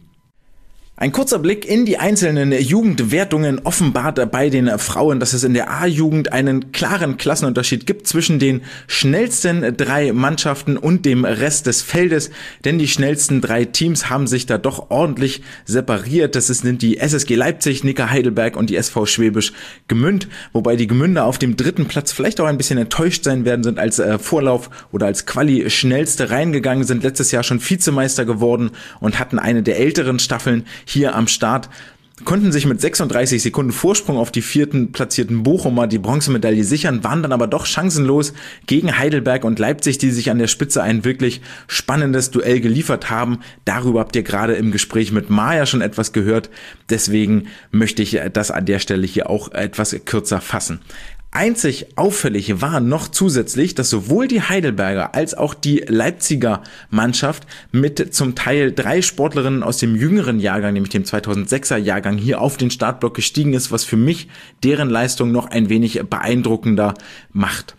Ein kurzer Blick in die einzelnen Jugendwertungen offenbart bei den Frauen, dass es in der A-Jugend einen klaren Klassenunterschied gibt zwischen den schnellsten drei Mannschaften und dem Rest des Feldes, denn die schnellsten drei Teams haben sich da doch ordentlich separiert. Das sind die S S G Leipzig, Nicker Heidelberg und die S V Schwäbisch Gmünd, wobei die Gmünder auf dem dritten Platz vielleicht auch ein bisschen enttäuscht sein werden, sind als äh, Vorlauf oder als Quali schnellste reingegangen, sind letztes Jahr schon Vizemeister geworden und hatten eine der älteren Staffeln hier am Start, konnten sich mit sechsunddreißig Sekunden Vorsprung auf die vierten platzierten Bochumer die Bronzemedaille sichern, waren dann aber doch chancenlos gegen Heidelberg und Leipzig, die sich an der Spitze ein wirklich spannendes Duell geliefert haben. Darüber habt ihr gerade im Gespräch mit Maja schon etwas gehört, deswegen möchte ich das an der Stelle hier auch etwas kürzer fassen. Einzig auffällig war noch zusätzlich, dass sowohl die Heidelberger als auch die Leipziger Mannschaft mit zum Teil drei Sportlerinnen aus dem jüngeren Jahrgang, nämlich dem zweitausendsechser Jahrgang, hier auf den Startblock gestiegen ist, was für mich deren Leistung noch ein wenig beeindruckender macht.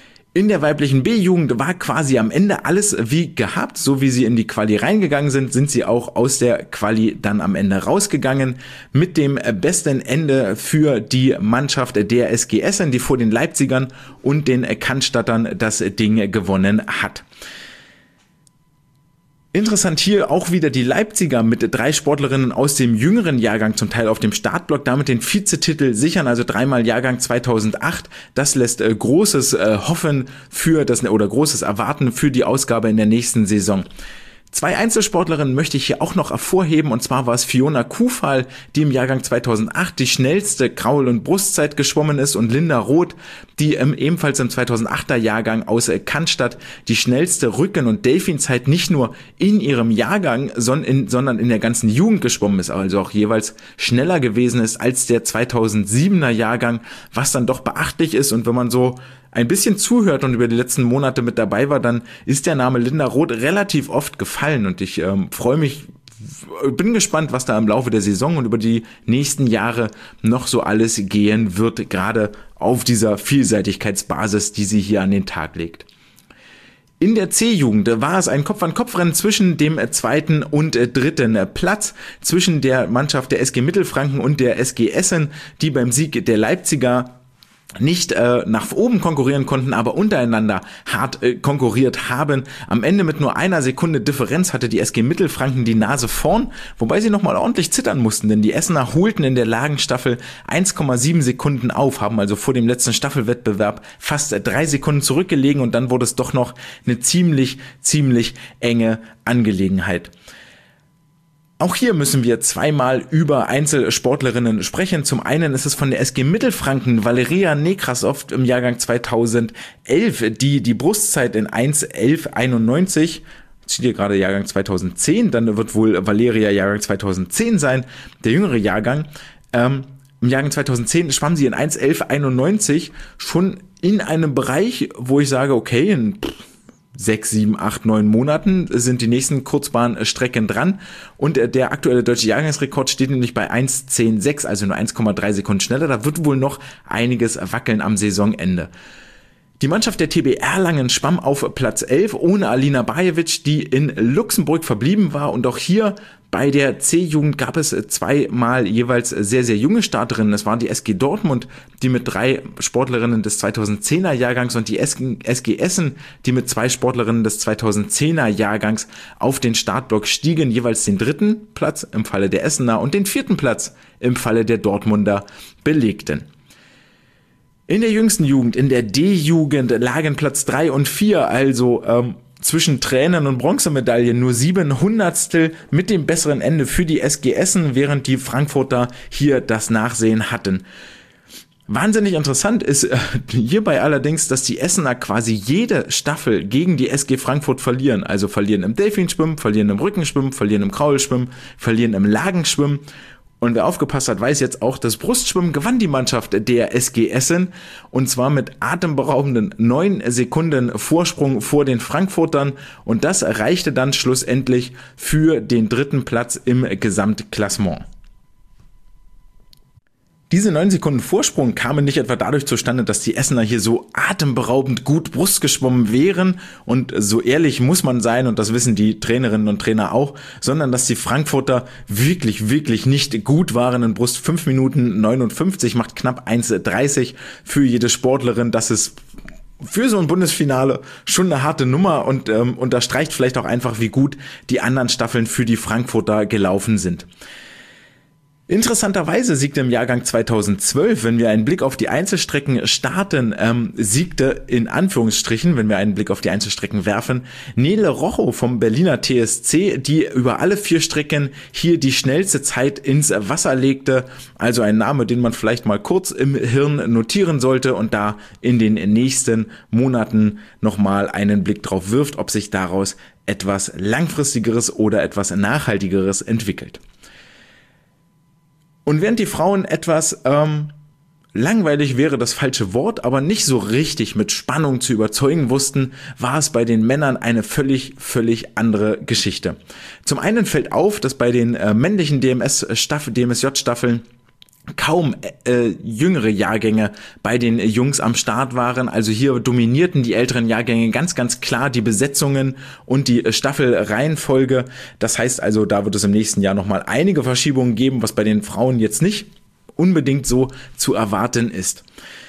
In der weiblichen B-Jugend war quasi am Ende alles wie gehabt. So wie sie in die Quali reingegangen sind, sind sie auch aus der Quali dann am Ende rausgegangen. Mit dem besten Ende für die Mannschaft der S G Essen, die vor den Leipzigern und den Cannstattern das Ding gewonnen hat. Interessant hier auch wieder die Leipziger mit drei Sportlerinnen aus dem jüngeren Jahrgang zum Teil auf dem Startblock, damit den Vizetitel sichern, also dreimal Jahrgang zweitausendacht. Das lässt äh, großes äh, Hoffen für das oder großes Erwarten für die Ausgabe in der nächsten Saison. Zwei Einzelsportlerinnen möchte ich hier auch noch hervorheben, und zwar war es Fiona Kufal, die im Jahrgang zweitausendacht die schnellste Kraul- und Brustzeit geschwommen ist, und Linda Roth, die ähm, ebenfalls im zweitausendachter Jahrgang aus äh, Cannstatt die schnellste Rücken- und Delfinzeit nicht nur in ihrem Jahrgang, son in, sondern in der ganzen Jugend geschwommen ist, also auch jeweils schneller gewesen ist als der zweitausendsiebener Jahrgang, was dann doch beachtlich ist. Und wenn man so ein bisschen zuhört und über die letzten Monate mit dabei war, dann ist der Name Linda Roth relativ oft gefallen, und ich ähm, freue mich, bin gespannt, was da im Laufe der Saison und über die nächsten Jahre noch so alles gehen wird, gerade auf dieser Vielseitigkeitsbasis, die sie hier an den Tag legt. In der C-Jugend war es ein Kopf-an-Kopf-Rennen zwischen dem zweiten und dritten Platz, zwischen der Mannschaft der S G Mittelfranken und der S G Essen, die beim Sieg der Leipziger nicht äh, nach oben konkurrieren konnten, aber untereinander hart äh, konkurriert haben. Am Ende mit nur einer Sekunde Differenz hatte die S G Mittelfranken die Nase vorn, wobei sie nochmal ordentlich zittern mussten, denn die Essener holten in der Lagenstaffel eins Komma sieben Sekunden auf, haben also vor dem letzten Staffelwettbewerb fast äh, drei Sekunden zurückgelegen, und dann wurde es doch noch eine ziemlich, ziemlich enge Angelegenheit. Auch hier müssen wir zweimal über Einzelsportlerinnen sprechen. Zum einen ist es von der S G Mittelfranken Valeria Nekrasov im Jahrgang zweitausendelf, die die Brustzeit in eins elf einundneunzig, steht hier gerade Jahrgang zweitausendzehn, dann wird wohl Valeria Jahrgang zweitausendzehn sein, der jüngere Jahrgang. Ähm, im Jahrgang zweitausendzehn schwamm sie in eins elf einundneunzig schon in einem Bereich, wo ich sage, okay, in sechs, sieben, acht, neun Monaten sind die nächsten Kurzbahnstrecken dran, und der aktuelle deutsche Jahrgangsrekord steht nämlich bei eins zehn sechs, also nur eins Komma drei Sekunden schneller. Da wird wohl noch einiges wackeln am Saisonende. Die Mannschaft der T B Erlangen schwamm auf Platz elf ohne Alina Bajevic, die in Luxemburg verblieben war, und auch hier bei der C-Jugend gab es zweimal jeweils sehr, sehr junge Starterinnen. Es war die S G Dortmund, die mit drei Sportlerinnen des zweitausendzehner Jahrgangs, und die S G Essen, die mit zwei Sportlerinnen des zweitausendzehner Jahrgangs auf den Startblock stiegen, jeweils den dritten Platz im Falle der Essener und den vierten Platz im Falle der Dortmunder belegten. In der jüngsten Jugend, in der D-Jugend, lagen Platz drei und vier, also ähm, zwischen Tränen und Bronzemedaille nur sieben Hundertstel mit dem besseren Ende für die S G Essen, während die Frankfurter hier das Nachsehen hatten. Wahnsinnig interessant ist äh, hierbei allerdings, dass die Essener quasi jede Staffel gegen die S G Frankfurt verlieren. Also verlieren im Delfinschwimmen, verlieren im Rückenschwimmen, verlieren im Kraulschwimmen, verlieren im Lagenschwimmen. Und wer aufgepasst hat, weiß jetzt auch, das Brustschwimmen gewann die Mannschaft der S G Essen und zwar mit atemberaubenden neun Sekunden Vorsprung vor den Frankfurtern und das reichte dann schlussendlich für den dritten Platz im Gesamtklassement. Diese neun Sekunden Vorsprung kamen nicht etwa dadurch zustande, dass die Essener hier so atemberaubend gut Brust geschwommen wären und so ehrlich muss man sein und das wissen die Trainerinnen und Trainer auch, sondern dass die Frankfurter wirklich, wirklich nicht gut waren in Brust. fünf Minuten neunundfünfzig macht knapp eins dreißig für jede Sportlerin. Das ist für so ein Bundesfinale schon eine harte Nummer und ähm, unterstreicht vielleicht auch einfach, wie gut die anderen Staffeln für die Frankfurter gelaufen sind. Interessanterweise siegte im Jahrgang zweitausendzwölf, wenn wir einen Blick auf die Einzelstrecken starten, ähm, siegte in Anführungsstrichen, wenn wir einen Blick auf die Einzelstrecken werfen, Nele Rochow vom Berliner T S C, die über alle vier Strecken hier die schnellste Zeit ins Wasser legte. Also ein Name, den man vielleicht mal kurz im Hirn notieren sollte und da in den nächsten Monaten nochmal einen Blick drauf wirft, ob sich daraus etwas Langfristigeres oder etwas Nachhaltigeres entwickelt. Und während die Frauen etwas ähm, langweilig wäre das falsche Wort, aber nicht so richtig mit Spannung zu überzeugen wussten, war es bei den Männern eine völlig, völlig andere Geschichte. Zum einen fällt auf, dass bei den äh, männlichen D M S-Staffel, D M S J-Staffeln kaum äh, jüngere Jahrgänge bei den Jungs am Start waren. Also hier dominierten die älteren Jahrgänge ganz, ganz klar die Besetzungen und die Staffelreihenfolge. Das heißt also, da wird es im nächsten Jahr nochmal einige Verschiebungen geben, was bei den Frauen jetzt nicht unbedingt so zu erwarten ist.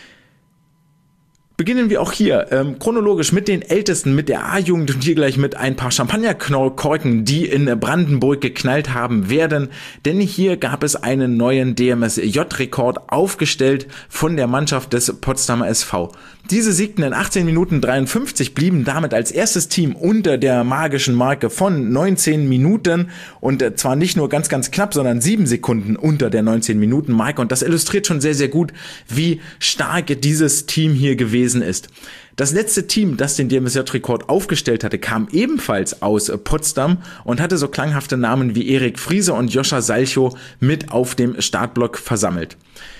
Beginnen wir auch hier ähm, chronologisch mit den Ältesten, mit der A-Jugend und hier gleich mit ein paar Champagnerkorken, die in Brandenburg geknallt haben werden. Denn hier gab es einen neuen D M S J-Rekord aufgestellt von der Mannschaft des Potsdamer S V. Diese siegten in achtzehn Minuten dreiundfünfzig, blieben damit als erstes Team unter der magischen Marke von neunzehn Minuten und zwar nicht nur ganz, ganz knapp, sondern sieben Sekunden unter der neunzehn Minuten Marke und das illustriert schon sehr, sehr gut, wie stark dieses Team hier gewesen ist. Das letzte Team, das den D M S J-Rekord aufgestellt hatte, kam ebenfalls aus Potsdam und hatte so klanghafte Namen wie Erik Friese und Joscha Salchow mit auf dem Startblock versammelt.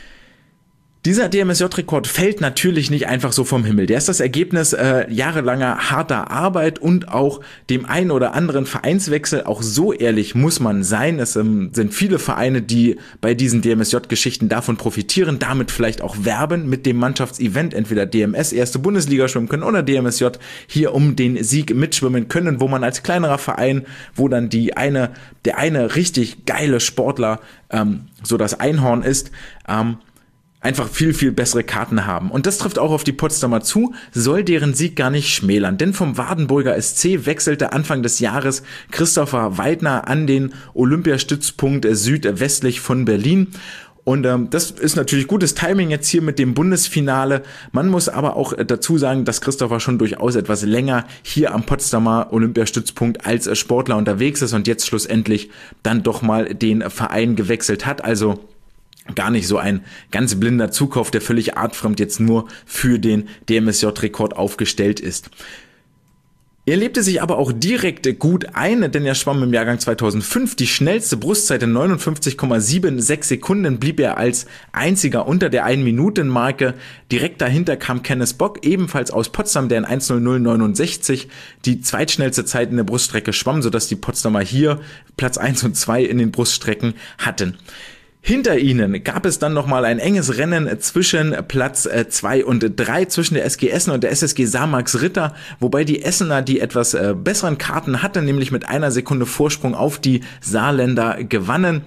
Dieser D M S J-Rekord fällt natürlich nicht einfach so vom Himmel. Der ist das Ergebnis äh, jahrelanger harter Arbeit und auch dem ein oder anderen Vereinswechsel. Auch so ehrlich muss man sein. Es ähm, sind viele Vereine, die bei diesen D M S J-Geschichten davon profitieren, damit vielleicht auch werben mit dem Mannschaftsevent, entweder D M S, erste Bundesliga schwimmen können oder D M S J hier um den Sieg mitschwimmen können, wo man als kleinerer Verein, wo dann die eine, der eine richtig geile Sportler ähm, so das Einhorn ist, ähm, einfach viel, viel bessere Karten haben. Und das trifft auch auf die Potsdamer zu, soll deren Sieg gar nicht schmälern. Denn vom Wardenburger S C wechselte Anfang des Jahres Christopher Weidner an den Olympiastützpunkt südwestlich von Berlin. Und ähm, das ist natürlich gutes Timing jetzt hier mit dem Bundesfinale. Man muss aber auch dazu sagen, dass Christopher schon durchaus etwas länger hier am Potsdamer Olympiastützpunkt als Sportler unterwegs ist und jetzt schlussendlich dann doch mal den Verein gewechselt hat. Also gar nicht so ein ganz blinder Zukauf, der völlig artfremd jetzt nur für den D M S J-Rekord aufgestellt ist. Er lebte sich aber auch direkt gut ein, denn er schwamm im Jahrgang zweitausendfünf die schnellste Brustzeit in neunundfünfzig Komma sechsundsiebzig Sekunden, blieb er als einziger unter der ein-Minuten-Marke. Direkt dahinter kam Kenneth Bock, ebenfalls aus Potsdam, der in eins null null neunundsechzig die zweitschnellste Zeit in der Bruststrecke schwamm, sodass die Potsdamer hier Platz eins und zwei in den Bruststrecken hatten. Hinter ihnen gab es dann nochmal ein enges Rennen zwischen Platz zwei und drei, zwischen der S G Essen und der S S G Samax-Ritter, wobei die Essener die etwas äh, besseren Karten hatten, nämlich mit einer Sekunde Vorsprung auf die Saarländer gewannen.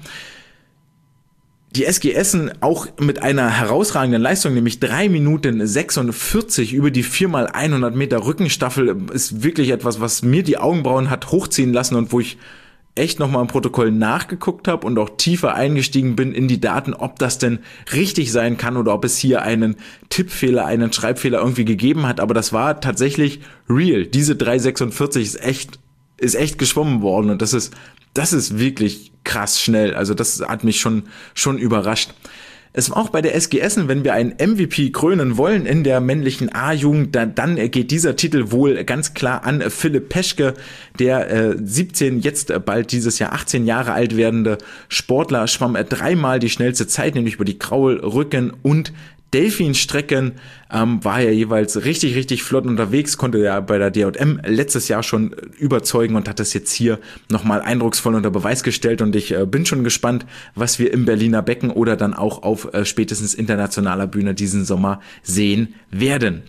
Die S G Essen auch mit einer herausragenden Leistung, nämlich drei Minuten sechsundvierzig über die vier mal hundert Meter Rückenstaffel, ist wirklich etwas, was mir die Augenbrauen hat hochziehen lassen und wo ich echt nochmal im Protokoll nachgeguckt habe und auch tiefer eingestiegen bin in die Daten, ob das denn richtig sein kann oder ob es hier einen Tippfehler, einen Schreibfehler irgendwie gegeben hat. Aber das war tatsächlich real. Diese drei sechsundvierzig ist echt, ist echt geschwommen worden und das ist, das ist wirklich krass schnell. Also das hat mich schon, schon überrascht. Es war auch bei der S G Essen, wenn wir einen M V P krönen wollen in der männlichen A-Jugend, dann, dann geht dieser Titel wohl ganz klar an Philipp Peschke, der äh, siebzehn, jetzt bald dieses Jahr achtzehn Jahre alt werdende Sportler, schwamm dreimal die schnellste Zeit, nämlich über die Kraul, Rücken und Delfinstrecken, ähm, war er jeweils richtig, richtig flott unterwegs, konnte ja bei der D J M letztes Jahr schon überzeugen und hat das jetzt hier nochmal eindrucksvoll unter Beweis gestellt und ich äh, bin schon gespannt, was wir im Berliner Becken oder dann auch auf äh, spätestens internationaler Bühne diesen Sommer sehen werden.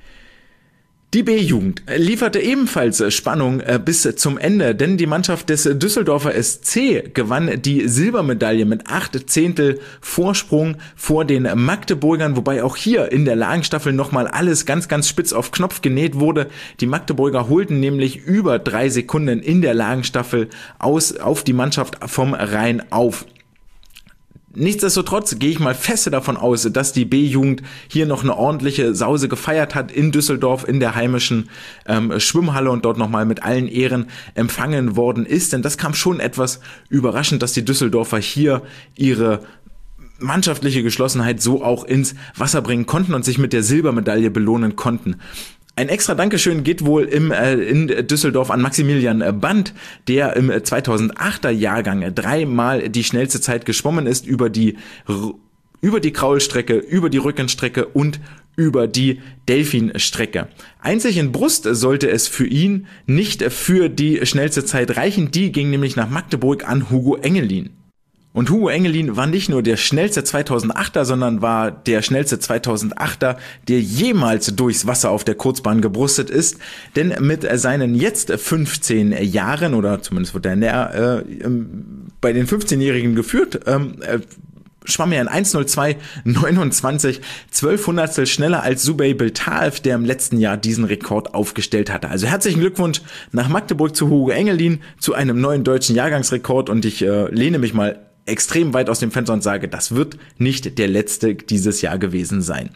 Die B-Jugend lieferte ebenfalls Spannung bis zum Ende, denn die Mannschaft des Düsseldorfer S C gewann die Silbermedaille mit acht Zehntel Vorsprung vor den Magdeburgern, wobei auch hier in der Lagenstaffel nochmal alles ganz, ganz spitz auf Knopf genäht wurde. Die Magdeburger holten nämlich über drei Sekunden in der Lagenstaffel aus auf die Mannschaft vom Rhein auf. Nichtsdestotrotz gehe ich mal feste davon aus, dass die B-Jugend hier noch eine ordentliche Sause gefeiert hat in Düsseldorf in der heimischen ähm, Schwimmhalle und dort nochmal mit allen Ehren empfangen worden ist. Denn das kam schon etwas überraschend, dass die Düsseldorfer hier ihre mannschaftliche Geschlossenheit so auch ins Wasser bringen konnten und sich mit der Silbermedaille belohnen konnten. Ein extra Dankeschön geht wohl im, äh, in Düsseldorf an Maximilian Band, der im zweitausendachter Jahrgang dreimal die schnellste Zeit geschwommen ist über die, über die Kraulstrecke, über die Rückenstrecke und über die Delfinstrecke. Einzig in Brust sollte es für ihn nicht für die schnellste Zeit reichen. Die ging nämlich nach Magdeburg an Hugo Engelin. Und Hugo Engelin war nicht nur der schnellste zweitausendachter, sondern war der schnellste zweitausendachter, der jemals durchs Wasser auf der Kurzbahn gebrustet ist. Denn mit seinen jetzt fünfzehn Jahren, oder zumindest wird er näher, äh, bei den fünfzehnjährigen geführt, ähm, äh, schwamm er in eins null zwei neunundzwanzig, zwölf Hundertstel schneller als Subey Beltaev, der im letzten Jahr diesen Rekord aufgestellt hatte. Also herzlichen Glückwunsch nach Magdeburg zu Hugo Engelin, zu einem neuen deutschen Jahrgangsrekord und ich äh, lehne mich mal extrem weit aus dem Fenster und sage, das wird nicht der letzte dieses Jahr gewesen sein.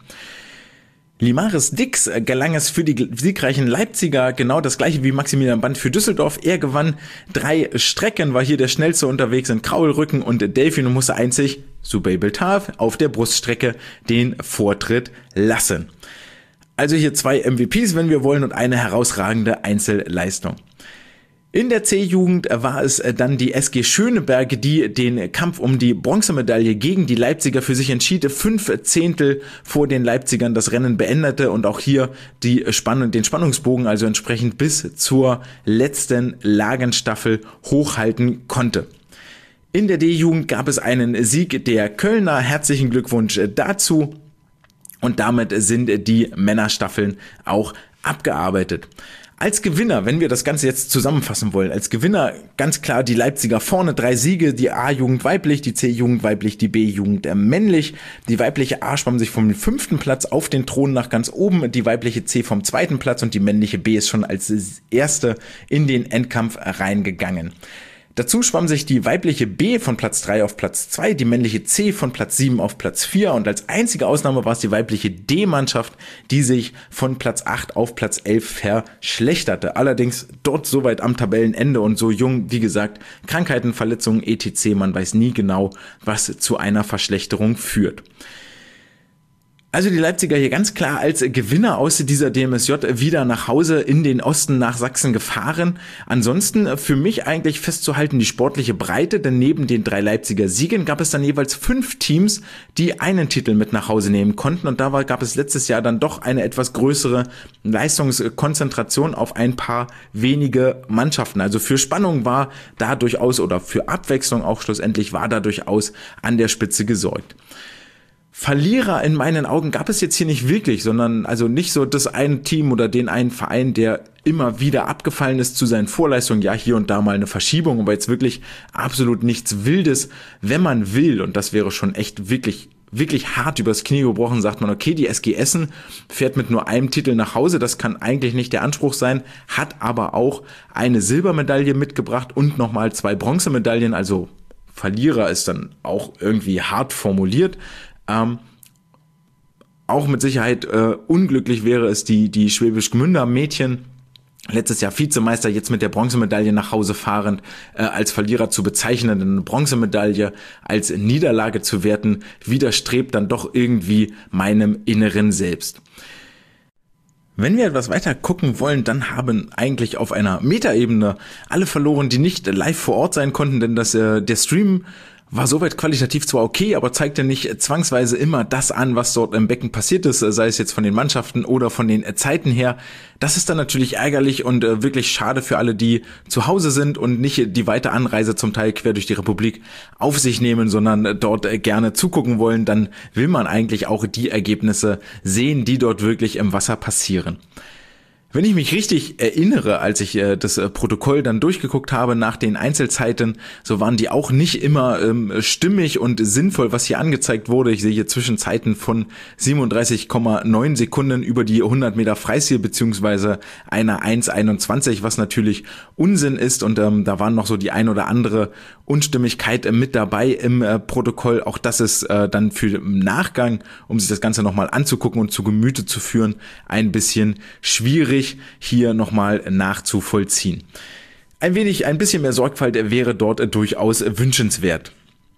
Limaris Dix gelang es für die siegreichen Leipziger genau das gleiche wie Maximilian Band für Düsseldorf. Er gewann drei Strecken, war hier der schnellste unterwegs in Kraul, Rücken und Delfin und musste einzig Subey Beltaev auf der Bruststrecke den Vortritt lassen. Also hier zwei M V Ps, wenn wir wollen, und eine herausragende Einzelleistung. In der C-Jugend war es dann die S G Schöneberg, die den Kampf um die Bronzemedaille gegen die Leipziger für sich entschied. Fünf Zehntel vor den Leipzigern das Rennen beendete und auch hier die Spannung, den Spannungsbogen also entsprechend bis zur letzten Lagenstaffel hochhalten konnte. In der D-Jugend gab es einen Sieg der Kölner. Herzlichen Glückwunsch dazu. Und damit sind die Männerstaffeln auch abgearbeitet. Als Gewinner, wenn wir das Ganze jetzt zusammenfassen wollen, als Gewinner ganz klar die Leipziger vorne, drei Siege, die A-Jugend weiblich, die C-Jugend weiblich, die B-Jugend männlich. Die weibliche A schwamm sich vom fünften Platz auf den Thron nach ganz oben, die weibliche C vom zweiten Platz und die männliche B ist schon als erste in den Endkampf reingegangen. Dazu schwamm sich die weibliche B von Platz drei auf Platz zwei, die männliche C von Platz sieben auf Platz vier und als einzige Ausnahme war es die weibliche D-Mannschaft, die sich von Platz acht auf Platz elf verschlechterte. Allerdings dort soweit am Tabellenende und so jung, wie gesagt, Krankheiten, Verletzungen, et cetera. Man weiß nie genau, was zu einer Verschlechterung führt. Also die Leipziger hier ganz klar als Gewinner aus dieser D M S J wieder nach Hause in den Osten nach Sachsen gefahren. Ansonsten für mich eigentlich festzuhalten die sportliche Breite, denn neben den drei Leipziger Siegen gab es dann jeweils fünf Teams, die einen Titel mit nach Hause nehmen konnten und da war, gab es letztes Jahr dann doch eine etwas größere Leistungskonzentration auf ein paar wenige Mannschaften. Also für Spannung war da durchaus oder für Abwechslung auch schlussendlich war da durchaus an der Spitze gesorgt. Verlierer in meinen Augen gab es jetzt hier nicht wirklich, sondern also nicht so das eine Team oder den einen Verein, der immer wieder abgefallen ist zu seinen Vorleistungen. Ja, hier und da mal eine Verschiebung, aber jetzt wirklich absolut nichts Wildes, wenn man will. Und das wäre schon echt wirklich wirklich hart übers Knie gebrochen, sagt man, okay, die S G Essen fährt mit nur einem Titel nach Hause, das kann eigentlich nicht der Anspruch sein, hat aber auch eine Silbermedaille mitgebracht und nochmal zwei Bronzemedaillen, also Verlierer ist dann auch irgendwie hart formuliert. Ähm, auch mit Sicherheit äh, unglücklich wäre es die, die Schwäbisch Gmünder Mädchen, letztes Jahr Vizemeister, jetzt mit der Bronzemedaille nach Hause fahrend, äh, als Verlierer zu bezeichnen, eine Bronzemedaille als Niederlage zu werten, widerstrebt dann doch irgendwie meinem Inneren selbst. Wenn wir etwas weiter gucken wollen, dann haben eigentlich auf einer Metaebene alle verloren, die nicht live vor Ort sein konnten, denn das, äh, der Stream war soweit qualitativ zwar okay, aber zeigte nicht zwangsweise immer das an, was dort im Becken passiert ist, sei es jetzt von den Mannschaften oder von den Zeiten her. Das ist dann natürlich ärgerlich und äh, wirklich schade für alle, die zu Hause sind und nicht die weite Anreise zum Teil quer durch die Republik auf sich nehmen, sondern äh, dort äh, gerne zugucken wollen. Dann will man eigentlich auch die Ergebnisse sehen, die dort wirklich im Wasser passieren. Wenn ich mich richtig erinnere, als ich äh, das äh, Protokoll dann durchgeguckt habe nach den Einzelzeiten, so waren die auch nicht immer ähm, stimmig und sinnvoll, was hier angezeigt wurde. Ich sehe hier Zwischenzeiten von siebenunddreißig Komma neun Sekunden über die hundert Meter Freistil beziehungsweise einer eins einundzwanzig, was natürlich Unsinn ist, und ähm, da waren noch so die ein oder andere Unstimmigkeit äh, mit dabei im äh, Protokoll. Auch das ist äh, dann für im Nachgang, um sich das Ganze nochmal anzugucken und zu Gemüte zu führen, ein bisschen schwierig hier nochmal nachzuvollziehen. Ein wenig, ein bisschen mehr Sorgfalt wäre dort durchaus wünschenswert.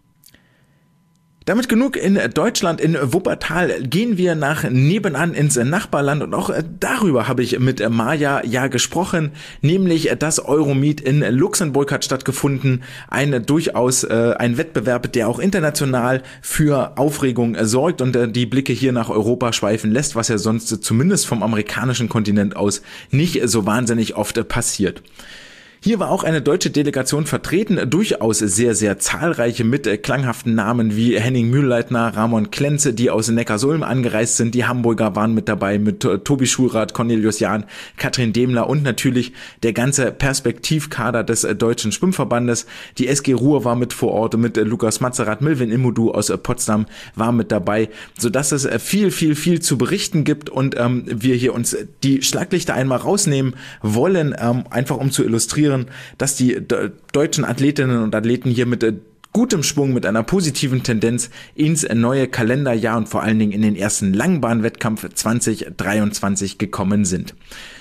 Damit genug in Deutschland. In Wuppertal gehen wir nach nebenan ins Nachbarland, und auch darüber habe ich mit Maja ja gesprochen, nämlich das Euromeet in Luxemburg hat stattgefunden, ein durchaus äh, ein Wettbewerb, der auch international für Aufregung sorgt und äh, die Blicke hier nach Europa schweifen lässt, was ja sonst zumindest vom amerikanischen Kontinent aus nicht so wahnsinnig oft äh, passiert. Hier war auch eine deutsche Delegation vertreten, durchaus sehr, sehr zahlreiche mit äh, klanghaften Namen wie Henning Mühlleitner, Ramon Klenze, die aus Neckarsulm angereist sind. Die Hamburger waren mit dabei mit äh, Tobi Schulrath, Cornelius Jahn, Katrin Demler und natürlich der ganze Perspektivkader des äh, Deutschen Schwimmverbandes. Die S G Ruhr war mit vor Ort mit äh, Lukas Matzerath, Milvin Immodu aus äh, Potsdam war mit dabei, sodass es äh, viel, viel, viel zu berichten gibt, und ähm, wir hier uns die Schlaglichter einmal rausnehmen wollen, ähm, einfach um zu illustrieren, dass die de- deutschen Athletinnen und Athleten hier mit äh, gutem Schwung, mit einer positiven Tendenz ins neue Kalenderjahr und vor allen Dingen in den ersten Langbahnwettkampf zwanzig dreiundzwanzig gekommen sind.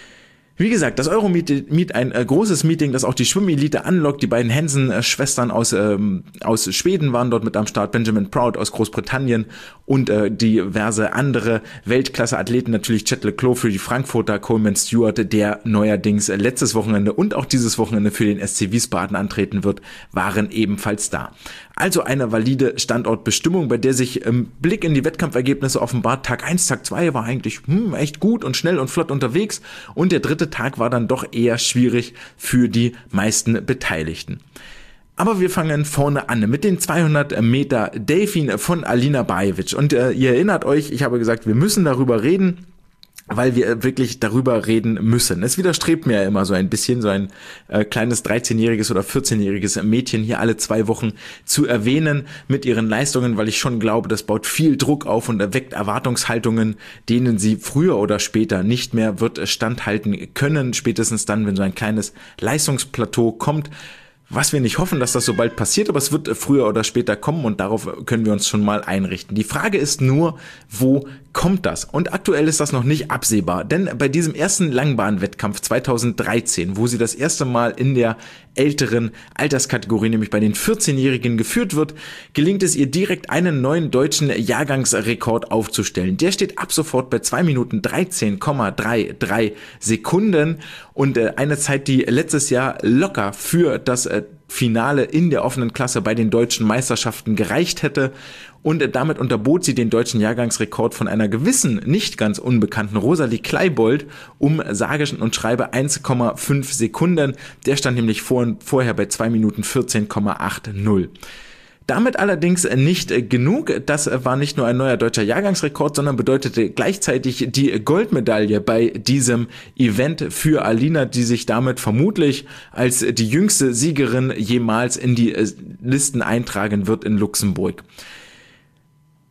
Wie gesagt, das Euromeet, Meet, ein äh, großes Meeting, das auch die Schwimmelite anlockt. Die beiden Hansen-Schwestern aus ähm, aus Schweden waren dort mit am Start, Benjamin Proud aus Großbritannien und äh, diverse andere Weltklasse-Athleten, natürlich Chet Leclos für die Frankfurter, Coleman Stewart, der neuerdings äh, letztes Wochenende und auch dieses Wochenende für den S C Wiesbaden antreten wird, waren ebenfalls da. Also eine valide Standortbestimmung, bei der sich im Blick in die Wettkampfergebnisse offenbart, Tag eins, Tag zwei war eigentlich hm, echt gut und schnell und flott unterwegs, und der dritte Tag war dann doch eher schwierig für die meisten Beteiligten. Aber wir fangen vorne an mit den zweihundert Meter Delfin von Alina Bajevic. Und äh, ihr erinnert euch, ich habe gesagt, wir müssen darüber reden, weil wir wirklich darüber reden müssen. Es widerstrebt mir ja immer so ein bisschen, so ein äh, kleines dreizehnjähriges oder vierzehnjähriges Mädchen hier alle zwei Wochen zu erwähnen mit ihren Leistungen, weil ich schon glaube, das baut viel Druck auf und erweckt Erwartungshaltungen, denen sie früher oder später nicht mehr wird standhalten können, spätestens dann, wenn so ein kleines Leistungsplateau kommt. Was wir nicht hoffen, dass das so bald passiert, aber es wird früher oder später kommen, und darauf können wir uns schon mal einrichten. Die Frage ist nur, wo kommt das? Und aktuell ist das noch nicht absehbar, denn bei diesem ersten Langbahnwettkampf zweitausenddreizehn, wo sie das erste Mal in der älteren Alterskategorie, nämlich bei den vierzehnjährigen geführt wird, gelingt es ihr direkt einen neuen deutschen Jahrgangsrekord aufzustellen. Der steht ab sofort bei zwei Minuten dreizehn Komma dreiunddreißig Sekunden und äh, eine Zeit, die letztes Jahr locker für das äh, Finale in der offenen Klasse bei den deutschen Meisterschaften gereicht hätte. Und damit unterbot sie den deutschen Jahrgangsrekord von einer gewissen, nicht ganz unbekannten Rosalie Kleibold um sage und schreibe eins Komma fünf Sekunden. Der stand nämlich vor, vorher bei zwei Minuten vierzehn Komma achtzig. Damit allerdings nicht genug. Das war nicht nur ein neuer deutscher Jahrgangsrekord, sondern bedeutete gleichzeitig die Goldmedaille bei diesem Event für Alina, die sich damit vermutlich als die jüngste Siegerin jemals in die Listen eintragen wird in Luxemburg.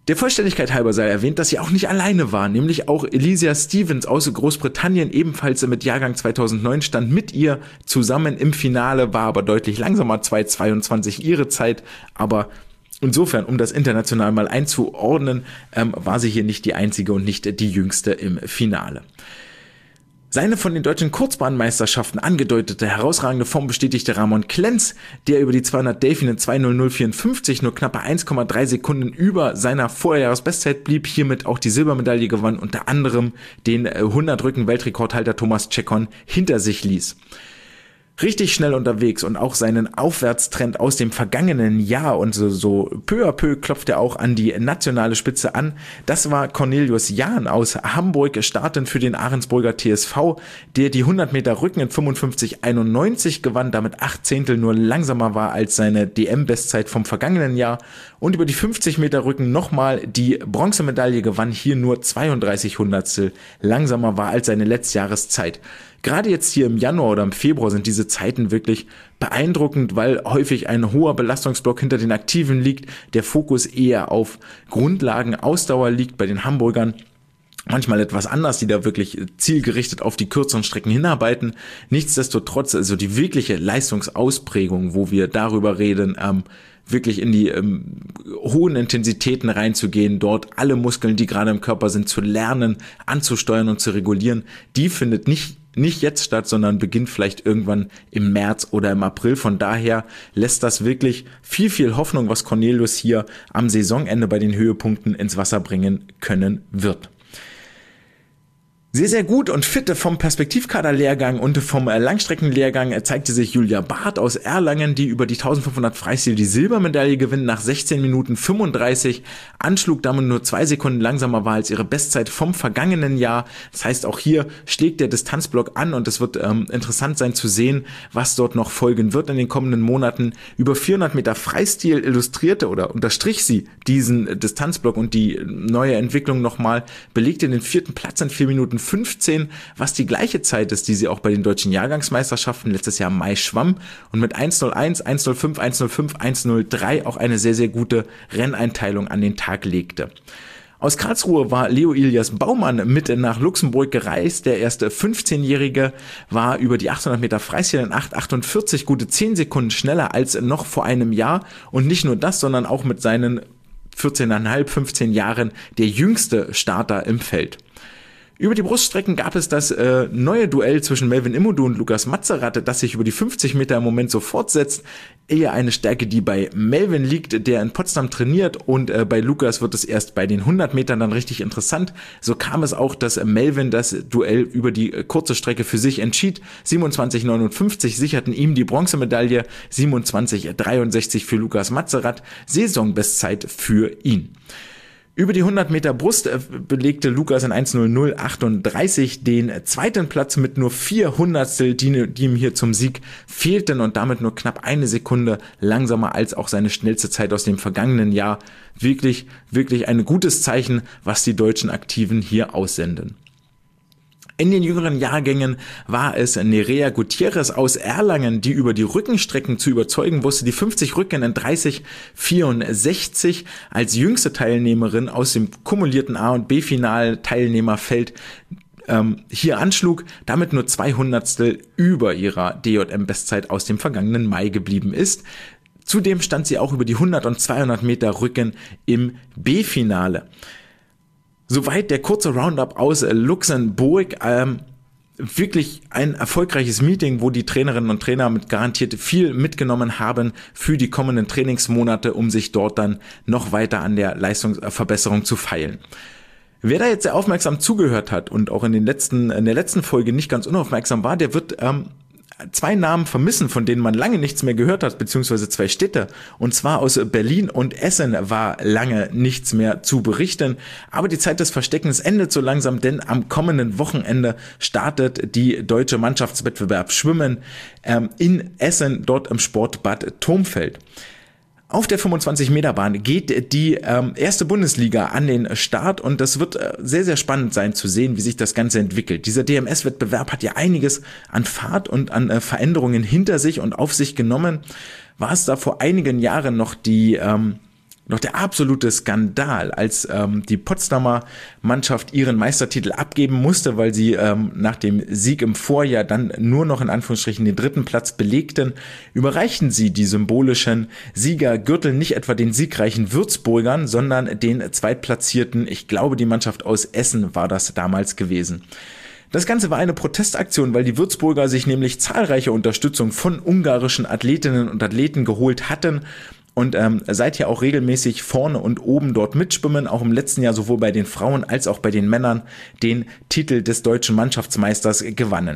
Der Vollständigkeit halber sei erwähnt, dass sie auch nicht alleine war, nämlich auch Elysia Stevens aus Großbritannien, ebenfalls mit Jahrgang zweitausendneun, stand mit ihr zusammen im Finale, war aber deutlich langsamer, zwei zweiundzwanzig ihre Zeit, aber insofern, um das international mal einzuordnen, ähm, war sie hier nicht die einzige und nicht die jüngste im Finale. Seine von den deutschen Kurzbahnmeisterschaften angedeutete herausragende Form bestätigte Ramon Klenz, der über die zweihundert Delfin in zwei null null vierundfünfzig nur knappe eins Komma drei Sekunden über seiner Vorjahresbestzeit blieb, hiermit auch die Silbermedaille gewann, unter anderem den hundert Rücken Weltrekordhalter Thomas Tschekon hinter sich ließ. Richtig schnell unterwegs und auch seinen Aufwärtstrend aus dem vergangenen Jahr und so, so peu à peu klopft er auch an die nationale Spitze an. Das war Cornelius Jahn aus Hamburg, startend für den Ahrensburger T S V, der die hundert Meter Rücken in fünfundfünfzig einundneunzig gewann, damit acht Zehntel nur langsamer war als seine D M-Bestzeit vom vergangenen Jahr und über die fünfzig Meter Rücken nochmal die Bronzemedaille gewann, hier nur zweiunddreißig Hundertstel langsamer war als seine Letztjahreszeit. Gerade jetzt hier im Januar oder im Februar sind diese Zeiten wirklich beeindruckend, weil häufig ein hoher Belastungsblock hinter den Aktiven liegt, der Fokus eher auf Grundlagen, Ausdauer liegt bei den Hamburgern. Manchmal etwas anders, die da wirklich zielgerichtet auf die kürzeren Strecken hinarbeiten. Nichtsdestotrotz, also die wirkliche Leistungsausprägung, wo wir darüber reden, ähm, wirklich in die ähm, hohen Intensitäten reinzugehen, dort alle Muskeln, die gerade im Körper sind, zu lernen, anzusteuern und zu regulieren, die findet nicht nicht jetzt statt, sondern beginnt vielleicht irgendwann im März oder im April. Von daher lässt das wirklich viel, viel Hoffnung, was Cornelius hier am Saisonende bei den Höhepunkten ins Wasser bringen können wird. Sehr, sehr gut und fit vom Perspektivkader-Lehrgang und vom Langstreckenlehrgang zeigte sich Julia Barth aus Erlangen, die über die eintausendfünfhundert Freistil die Silbermedaille gewinnt, nach sechzehn Minuten fünfunddreißig, anschlug damit nur zwei Sekunden langsamer war als ihre Bestzeit vom vergangenen Jahr. Das heißt, auch hier schlägt der Distanzblock an und es wird ähm, interessant sein zu sehen, was dort noch folgen wird in den kommenden Monaten. Über vierhundert Meter Freistil illustrierte oder unterstrich sie diesen Distanzblock und die neue Entwicklung nochmal, belegte den vierten Platz in vier Minuten fünfzehn, was die gleiche Zeit ist, die sie auch bei den deutschen Jahrgangsmeisterschaften letztes Jahr im Mai schwamm und mit eins null eins, eins null fünf, eins null fünf, eins null drei auch eine sehr, sehr gute Renneinteilung an den Tag legte. Aus Karlsruhe war Leo Ilias Baumann mit nach Luxemburg gereist. Der erste fünfzehnjährige war über die achthundert Meter Freistil in acht achtundvierzig, gute zehn Sekunden schneller als noch vor einem Jahr und nicht nur das, sondern auch mit seinen vierzehn Komma fünf, fünfzehn Jahren der jüngste Starter im Feld. Über die Bruststrecken gab es das äh, neue Duell zwischen Melvin Immodu und Lukas Matzerath, das sich über die fünfzig Meter im Moment so fortsetzt. Eher eine Stärke, die bei Melvin liegt, der in Potsdam trainiert, und äh, bei Lukas wird es erst bei den hundert Metern dann richtig interessant. So kam es auch, dass Melvin das Duell über die äh, kurze Strecke für sich entschied. siebenundzwanzig neunundfünfzig sicherten ihm die Bronzemedaille, siebenundzwanzig dreiundsechzig für Lukas Matzerath, Saisonbestzeit für ihn. Über die hundert Meter Brust belegte Lukas in eins null null achtunddreißig den zweiten Platz mit nur vier Hundertstel, die, die ihm hier zum Sieg fehlten und damit nur knapp eine Sekunde langsamer als auch seine schnellste Zeit aus dem vergangenen Jahr. Wirklich, wirklich ein gutes Zeichen, was die deutschen Aktiven hier aussenden. In den jüngeren Jahrgängen war es Nerea Gutierrez aus Erlangen, die über die Rückenstrecken zu überzeugen wusste. Die fünfzig Rücken in dreißig vierundsechzig als jüngste Teilnehmerin aus dem kumulierten A- und B-Final-Teilnehmerfeld ähm, hier anschlug, damit nur zwei Hundertstel über ihrer D J M-Bestzeit aus dem vergangenen Mai geblieben ist. Zudem stand sie auch über die hundert und zweihundert Meter Rücken im B-Finale. Soweit der kurze Roundup aus Luxemburg. Ähm, wirklich ein erfolgreiches Meeting, wo die Trainerinnen und Trainer mit garantiert viel mitgenommen haben für die kommenden Trainingsmonate, um sich dort dann noch weiter an der Leistungsverbesserung zu feilen. Wer da jetzt sehr aufmerksam zugehört hat und auch in den letzten, in der letzten Folge nicht ganz unaufmerksam war, der wird ähm, zwei Namen vermissen, von denen man lange nichts mehr gehört hat, beziehungsweise zwei Städte. Und zwar aus Berlin und Essen war lange nichts mehr zu berichten. Aber die Zeit des Versteckens endet so langsam, denn am kommenden Wochenende startet die deutsche Mannschaftswettbewerb Schwimmen ähm, in Essen, dort im Sportbad Turmfeld. Auf der fünfundzwanzig Meter Bahn geht die ähm, erste Bundesliga an den Start und das wird äh, sehr, sehr spannend sein zu sehen, wie sich das Ganze entwickelt. Dieser D M S-Wettbewerb hat ja einiges an Fahrt und an äh, Veränderungen hinter sich und auf sich genommen. War es da vor einigen Jahren noch die ähm, Doch der absolute Skandal, als ähm, die Potsdamer Mannschaft ihren Meistertitel abgeben musste, weil sie ähm, nach dem Sieg im Vorjahr dann nur noch in Anführungsstrichen den dritten Platz belegten, überreichten sie die symbolischen Siegergürtel nicht etwa den siegreichen Würzburgern, sondern den zweitplatzierten, ich glaube die Mannschaft aus Essen war das damals gewesen. Das Ganze war eine Protestaktion, weil die Würzburger sich nämlich zahlreiche Unterstützung von ungarischen Athletinnen und Athleten geholt hatten und ähm, seither auch regelmäßig vorne und oben dort mitschwimmen, auch im letzten Jahr sowohl bei den Frauen als auch bei den Männern den Titel des deutschen Mannschaftsmeisters gewannen.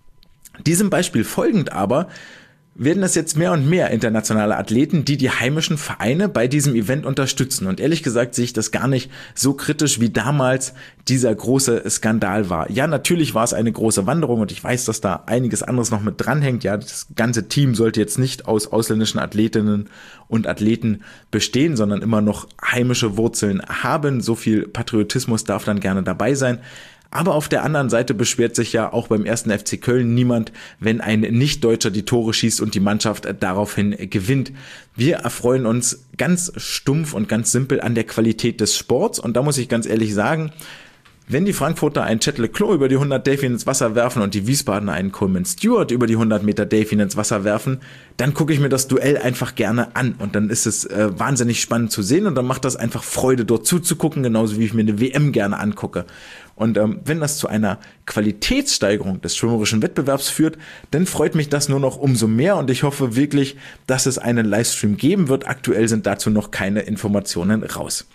Diesem Beispiel folgend aber werden es jetzt mehr und mehr internationale Athleten, die die heimischen Vereine bei diesem Event unterstützen. Und ehrlich gesagt sehe ich das gar nicht so kritisch, wie damals dieser große Skandal war. Ja, natürlich war es eine große Wanderung und ich weiß, dass da einiges anderes noch mit dranhängt. Ja, das ganze Team sollte jetzt nicht aus ausländischen Athletinnen und Athleten bestehen, sondern immer noch heimische Wurzeln haben. So viel Patriotismus darf dann gerne dabei sein. Aber auf der anderen Seite beschwert sich ja auch beim ersten F C Köln niemand, wenn ein Nicht-Deutscher die Tore schießt und die Mannschaft daraufhin gewinnt. Wir erfreuen uns ganz stumpf und ganz simpel an der Qualität des Sports. Und da muss ich ganz ehrlich sagen, wenn die Frankfurter einen Chet Leclos über die hundert Delfin ins Wasser werfen und die Wiesbadener einen Coleman Stewart über die hundert Meter Delfin ins Wasser werfen, dann gucke ich mir das Duell einfach gerne an und dann ist es äh, wahnsinnig spannend zu sehen und dann macht das einfach Freude, dort zuzugucken, genauso wie ich mir eine W M gerne angucke. Und ähm, wenn das zu einer Qualitätssteigerung des schwimmerischen Wettbewerbs führt, dann freut mich das nur noch umso mehr und ich hoffe wirklich, dass es einen Livestream geben wird. Aktuell sind dazu noch keine Informationen raus.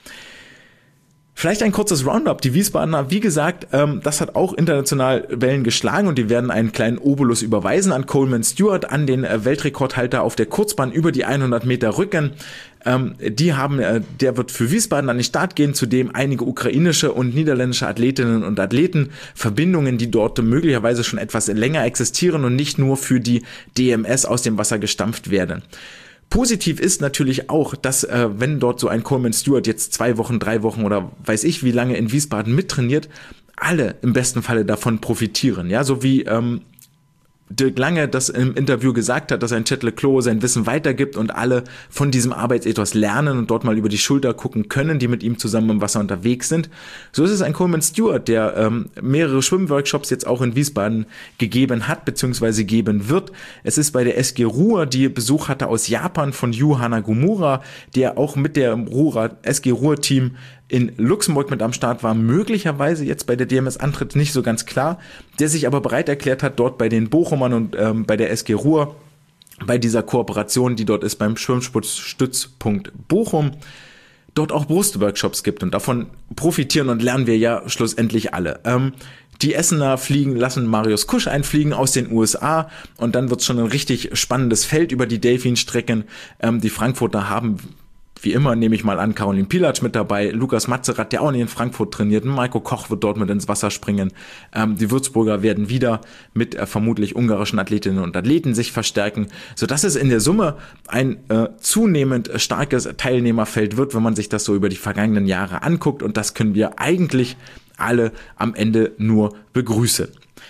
Vielleicht ein kurzes Roundup. Die Wiesbadener, wie gesagt, ähm, das hat auch international Wellen geschlagen und die werden einen kleinen Obolus überweisen an Coleman Stewart, an den äh, Weltrekordhalter auf der Kurzbahn über die hundert Meter Rücken. Ähm, die haben, äh, der wird für Wiesbaden an den Start gehen, zudem einige ukrainische und niederländische Athletinnen und Athleten, Verbindungen, die dort möglicherweise schon etwas länger existieren und nicht nur für die D M S aus dem Wasser gestampft werden. Positiv ist natürlich auch, dass äh, wenn dort so ein Coleman Stewart jetzt zwei Wochen, drei Wochen oder weiß ich wie lange in Wiesbaden mittrainiert, alle im besten Falle davon profitieren. Ja, so wie ähm, Dirk Lange das im Interview gesagt hat, dass ein Chet Leclos sein Wissen weitergibt und alle von diesem Arbeitsethos lernen und dort mal über die Schulter gucken können, die mit ihm zusammen im Wasser unterwegs sind. So ist es ein Coleman Stewart, der ähm, mehrere Schwimmworkshops jetzt auch in Wiesbaden gegeben hat bzw. geben wird. Es ist bei der S G Ruhr, die Besuch hatte aus Japan von Yu Hanagomura, der auch mit der Ruhr, S G Ruhr Team in Luxemburg mit am Start war, möglicherweise jetzt bei der D M S antritt, nicht so ganz klar, der sich aber bereit erklärt hat, dort bei den Bochumern und ähm, bei der S G Ruhr, bei dieser Kooperation, die dort ist beim Schwimmsportstützpunkt Bochum, dort auch Brustworkshops gibt und davon profitieren und lernen wir ja schlussendlich alle. Ähm, die Essener fliegen, lassen Marius Kusch einfliegen aus den U S A und dann wird's schon ein richtig spannendes Feld über die Delfinstrecken. Ähm, die Frankfurter haben wie immer nehme ich mal an, Caroline Pilatsch mit dabei, Lukas Matzerath, der auch nicht in Frankfurt trainiert, Maiko Koch wird dort mit ins Wasser springen. Ähm, die Würzburger werden wieder mit äh, vermutlich ungarischen Athletinnen und Athleten sich verstärken, sodass es in der Summe ein äh, zunehmend starkes Teilnehmerfeld wird, wenn man sich das so über die vergangenen Jahre anguckt und das können wir eigentlich alle am Ende nur begrüßen.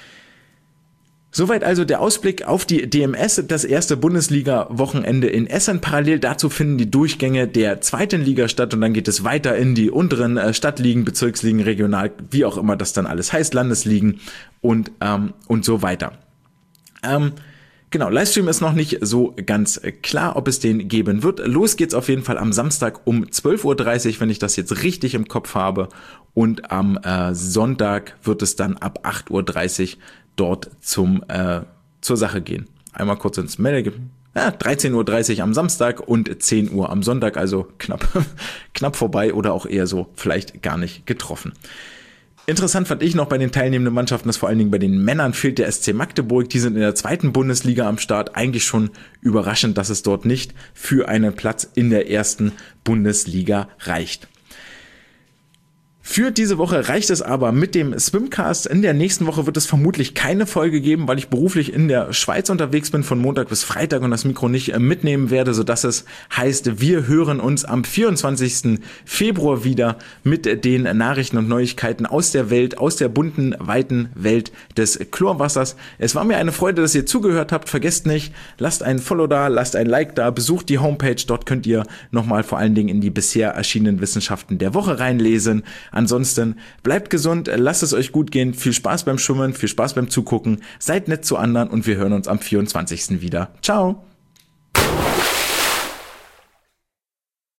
Soweit also der Ausblick auf die D M S, das erste Bundesliga-Wochenende in Essen. Parallel dazu finden die Durchgänge der zweiten Liga statt und dann geht es weiter in die unteren Stadtligen, Bezirksligen, Regional, wie auch immer das dann alles heißt, Landesligen und ähm, und so weiter. Ähm, genau, Livestream ist noch nicht so ganz klar, ob es den geben wird. Los geht's auf jeden Fall am Samstag um zwölf Uhr dreißig, wenn ich das jetzt richtig im Kopf habe. Und am äh, Sonntag wird es dann ab acht Uhr dreißig dort zum äh, zur Sache gehen. Einmal kurz ins Mail. Ja, dreizehn Uhr dreißig am Samstag und zehn Uhr am Sonntag, also knapp knapp vorbei oder auch eher so vielleicht gar nicht getroffen. Interessant fand ich noch bei den teilnehmenden Mannschaften, dass vor allen Dingen bei den Männern fehlt der S C Magdeburg. Die sind in der zweiten Bundesliga am Start. Eigentlich schon überraschend, dass es dort nicht für einen Platz in der ersten Bundesliga reicht. Für diese Woche reicht es aber mit dem Swimcast. In der nächsten Woche wird es vermutlich keine Folge geben, weil ich beruflich in der Schweiz unterwegs bin von Montag bis Freitag und das Mikro nicht mitnehmen werde, sodass es heißt, wir hören uns am vierundzwanzigsten Februar wieder mit den Nachrichten und Neuigkeiten aus der Welt, aus der bunten, weiten Welt des Chlorwassers. Es war mir eine Freude, dass ihr zugehört habt. Vergesst nicht, lasst einen Follow da, lasst ein Like da, besucht die Homepage. Dort könnt ihr nochmal vor allen Dingen in die bisher erschienenen Wissenschaften der Woche reinlesen. Ansonsten bleibt gesund, lasst es euch gut gehen, viel Spaß beim Schwimmen, viel Spaß beim Zugucken, seid nett zu anderen und wir hören uns am vierundzwanzigsten wieder. Ciao!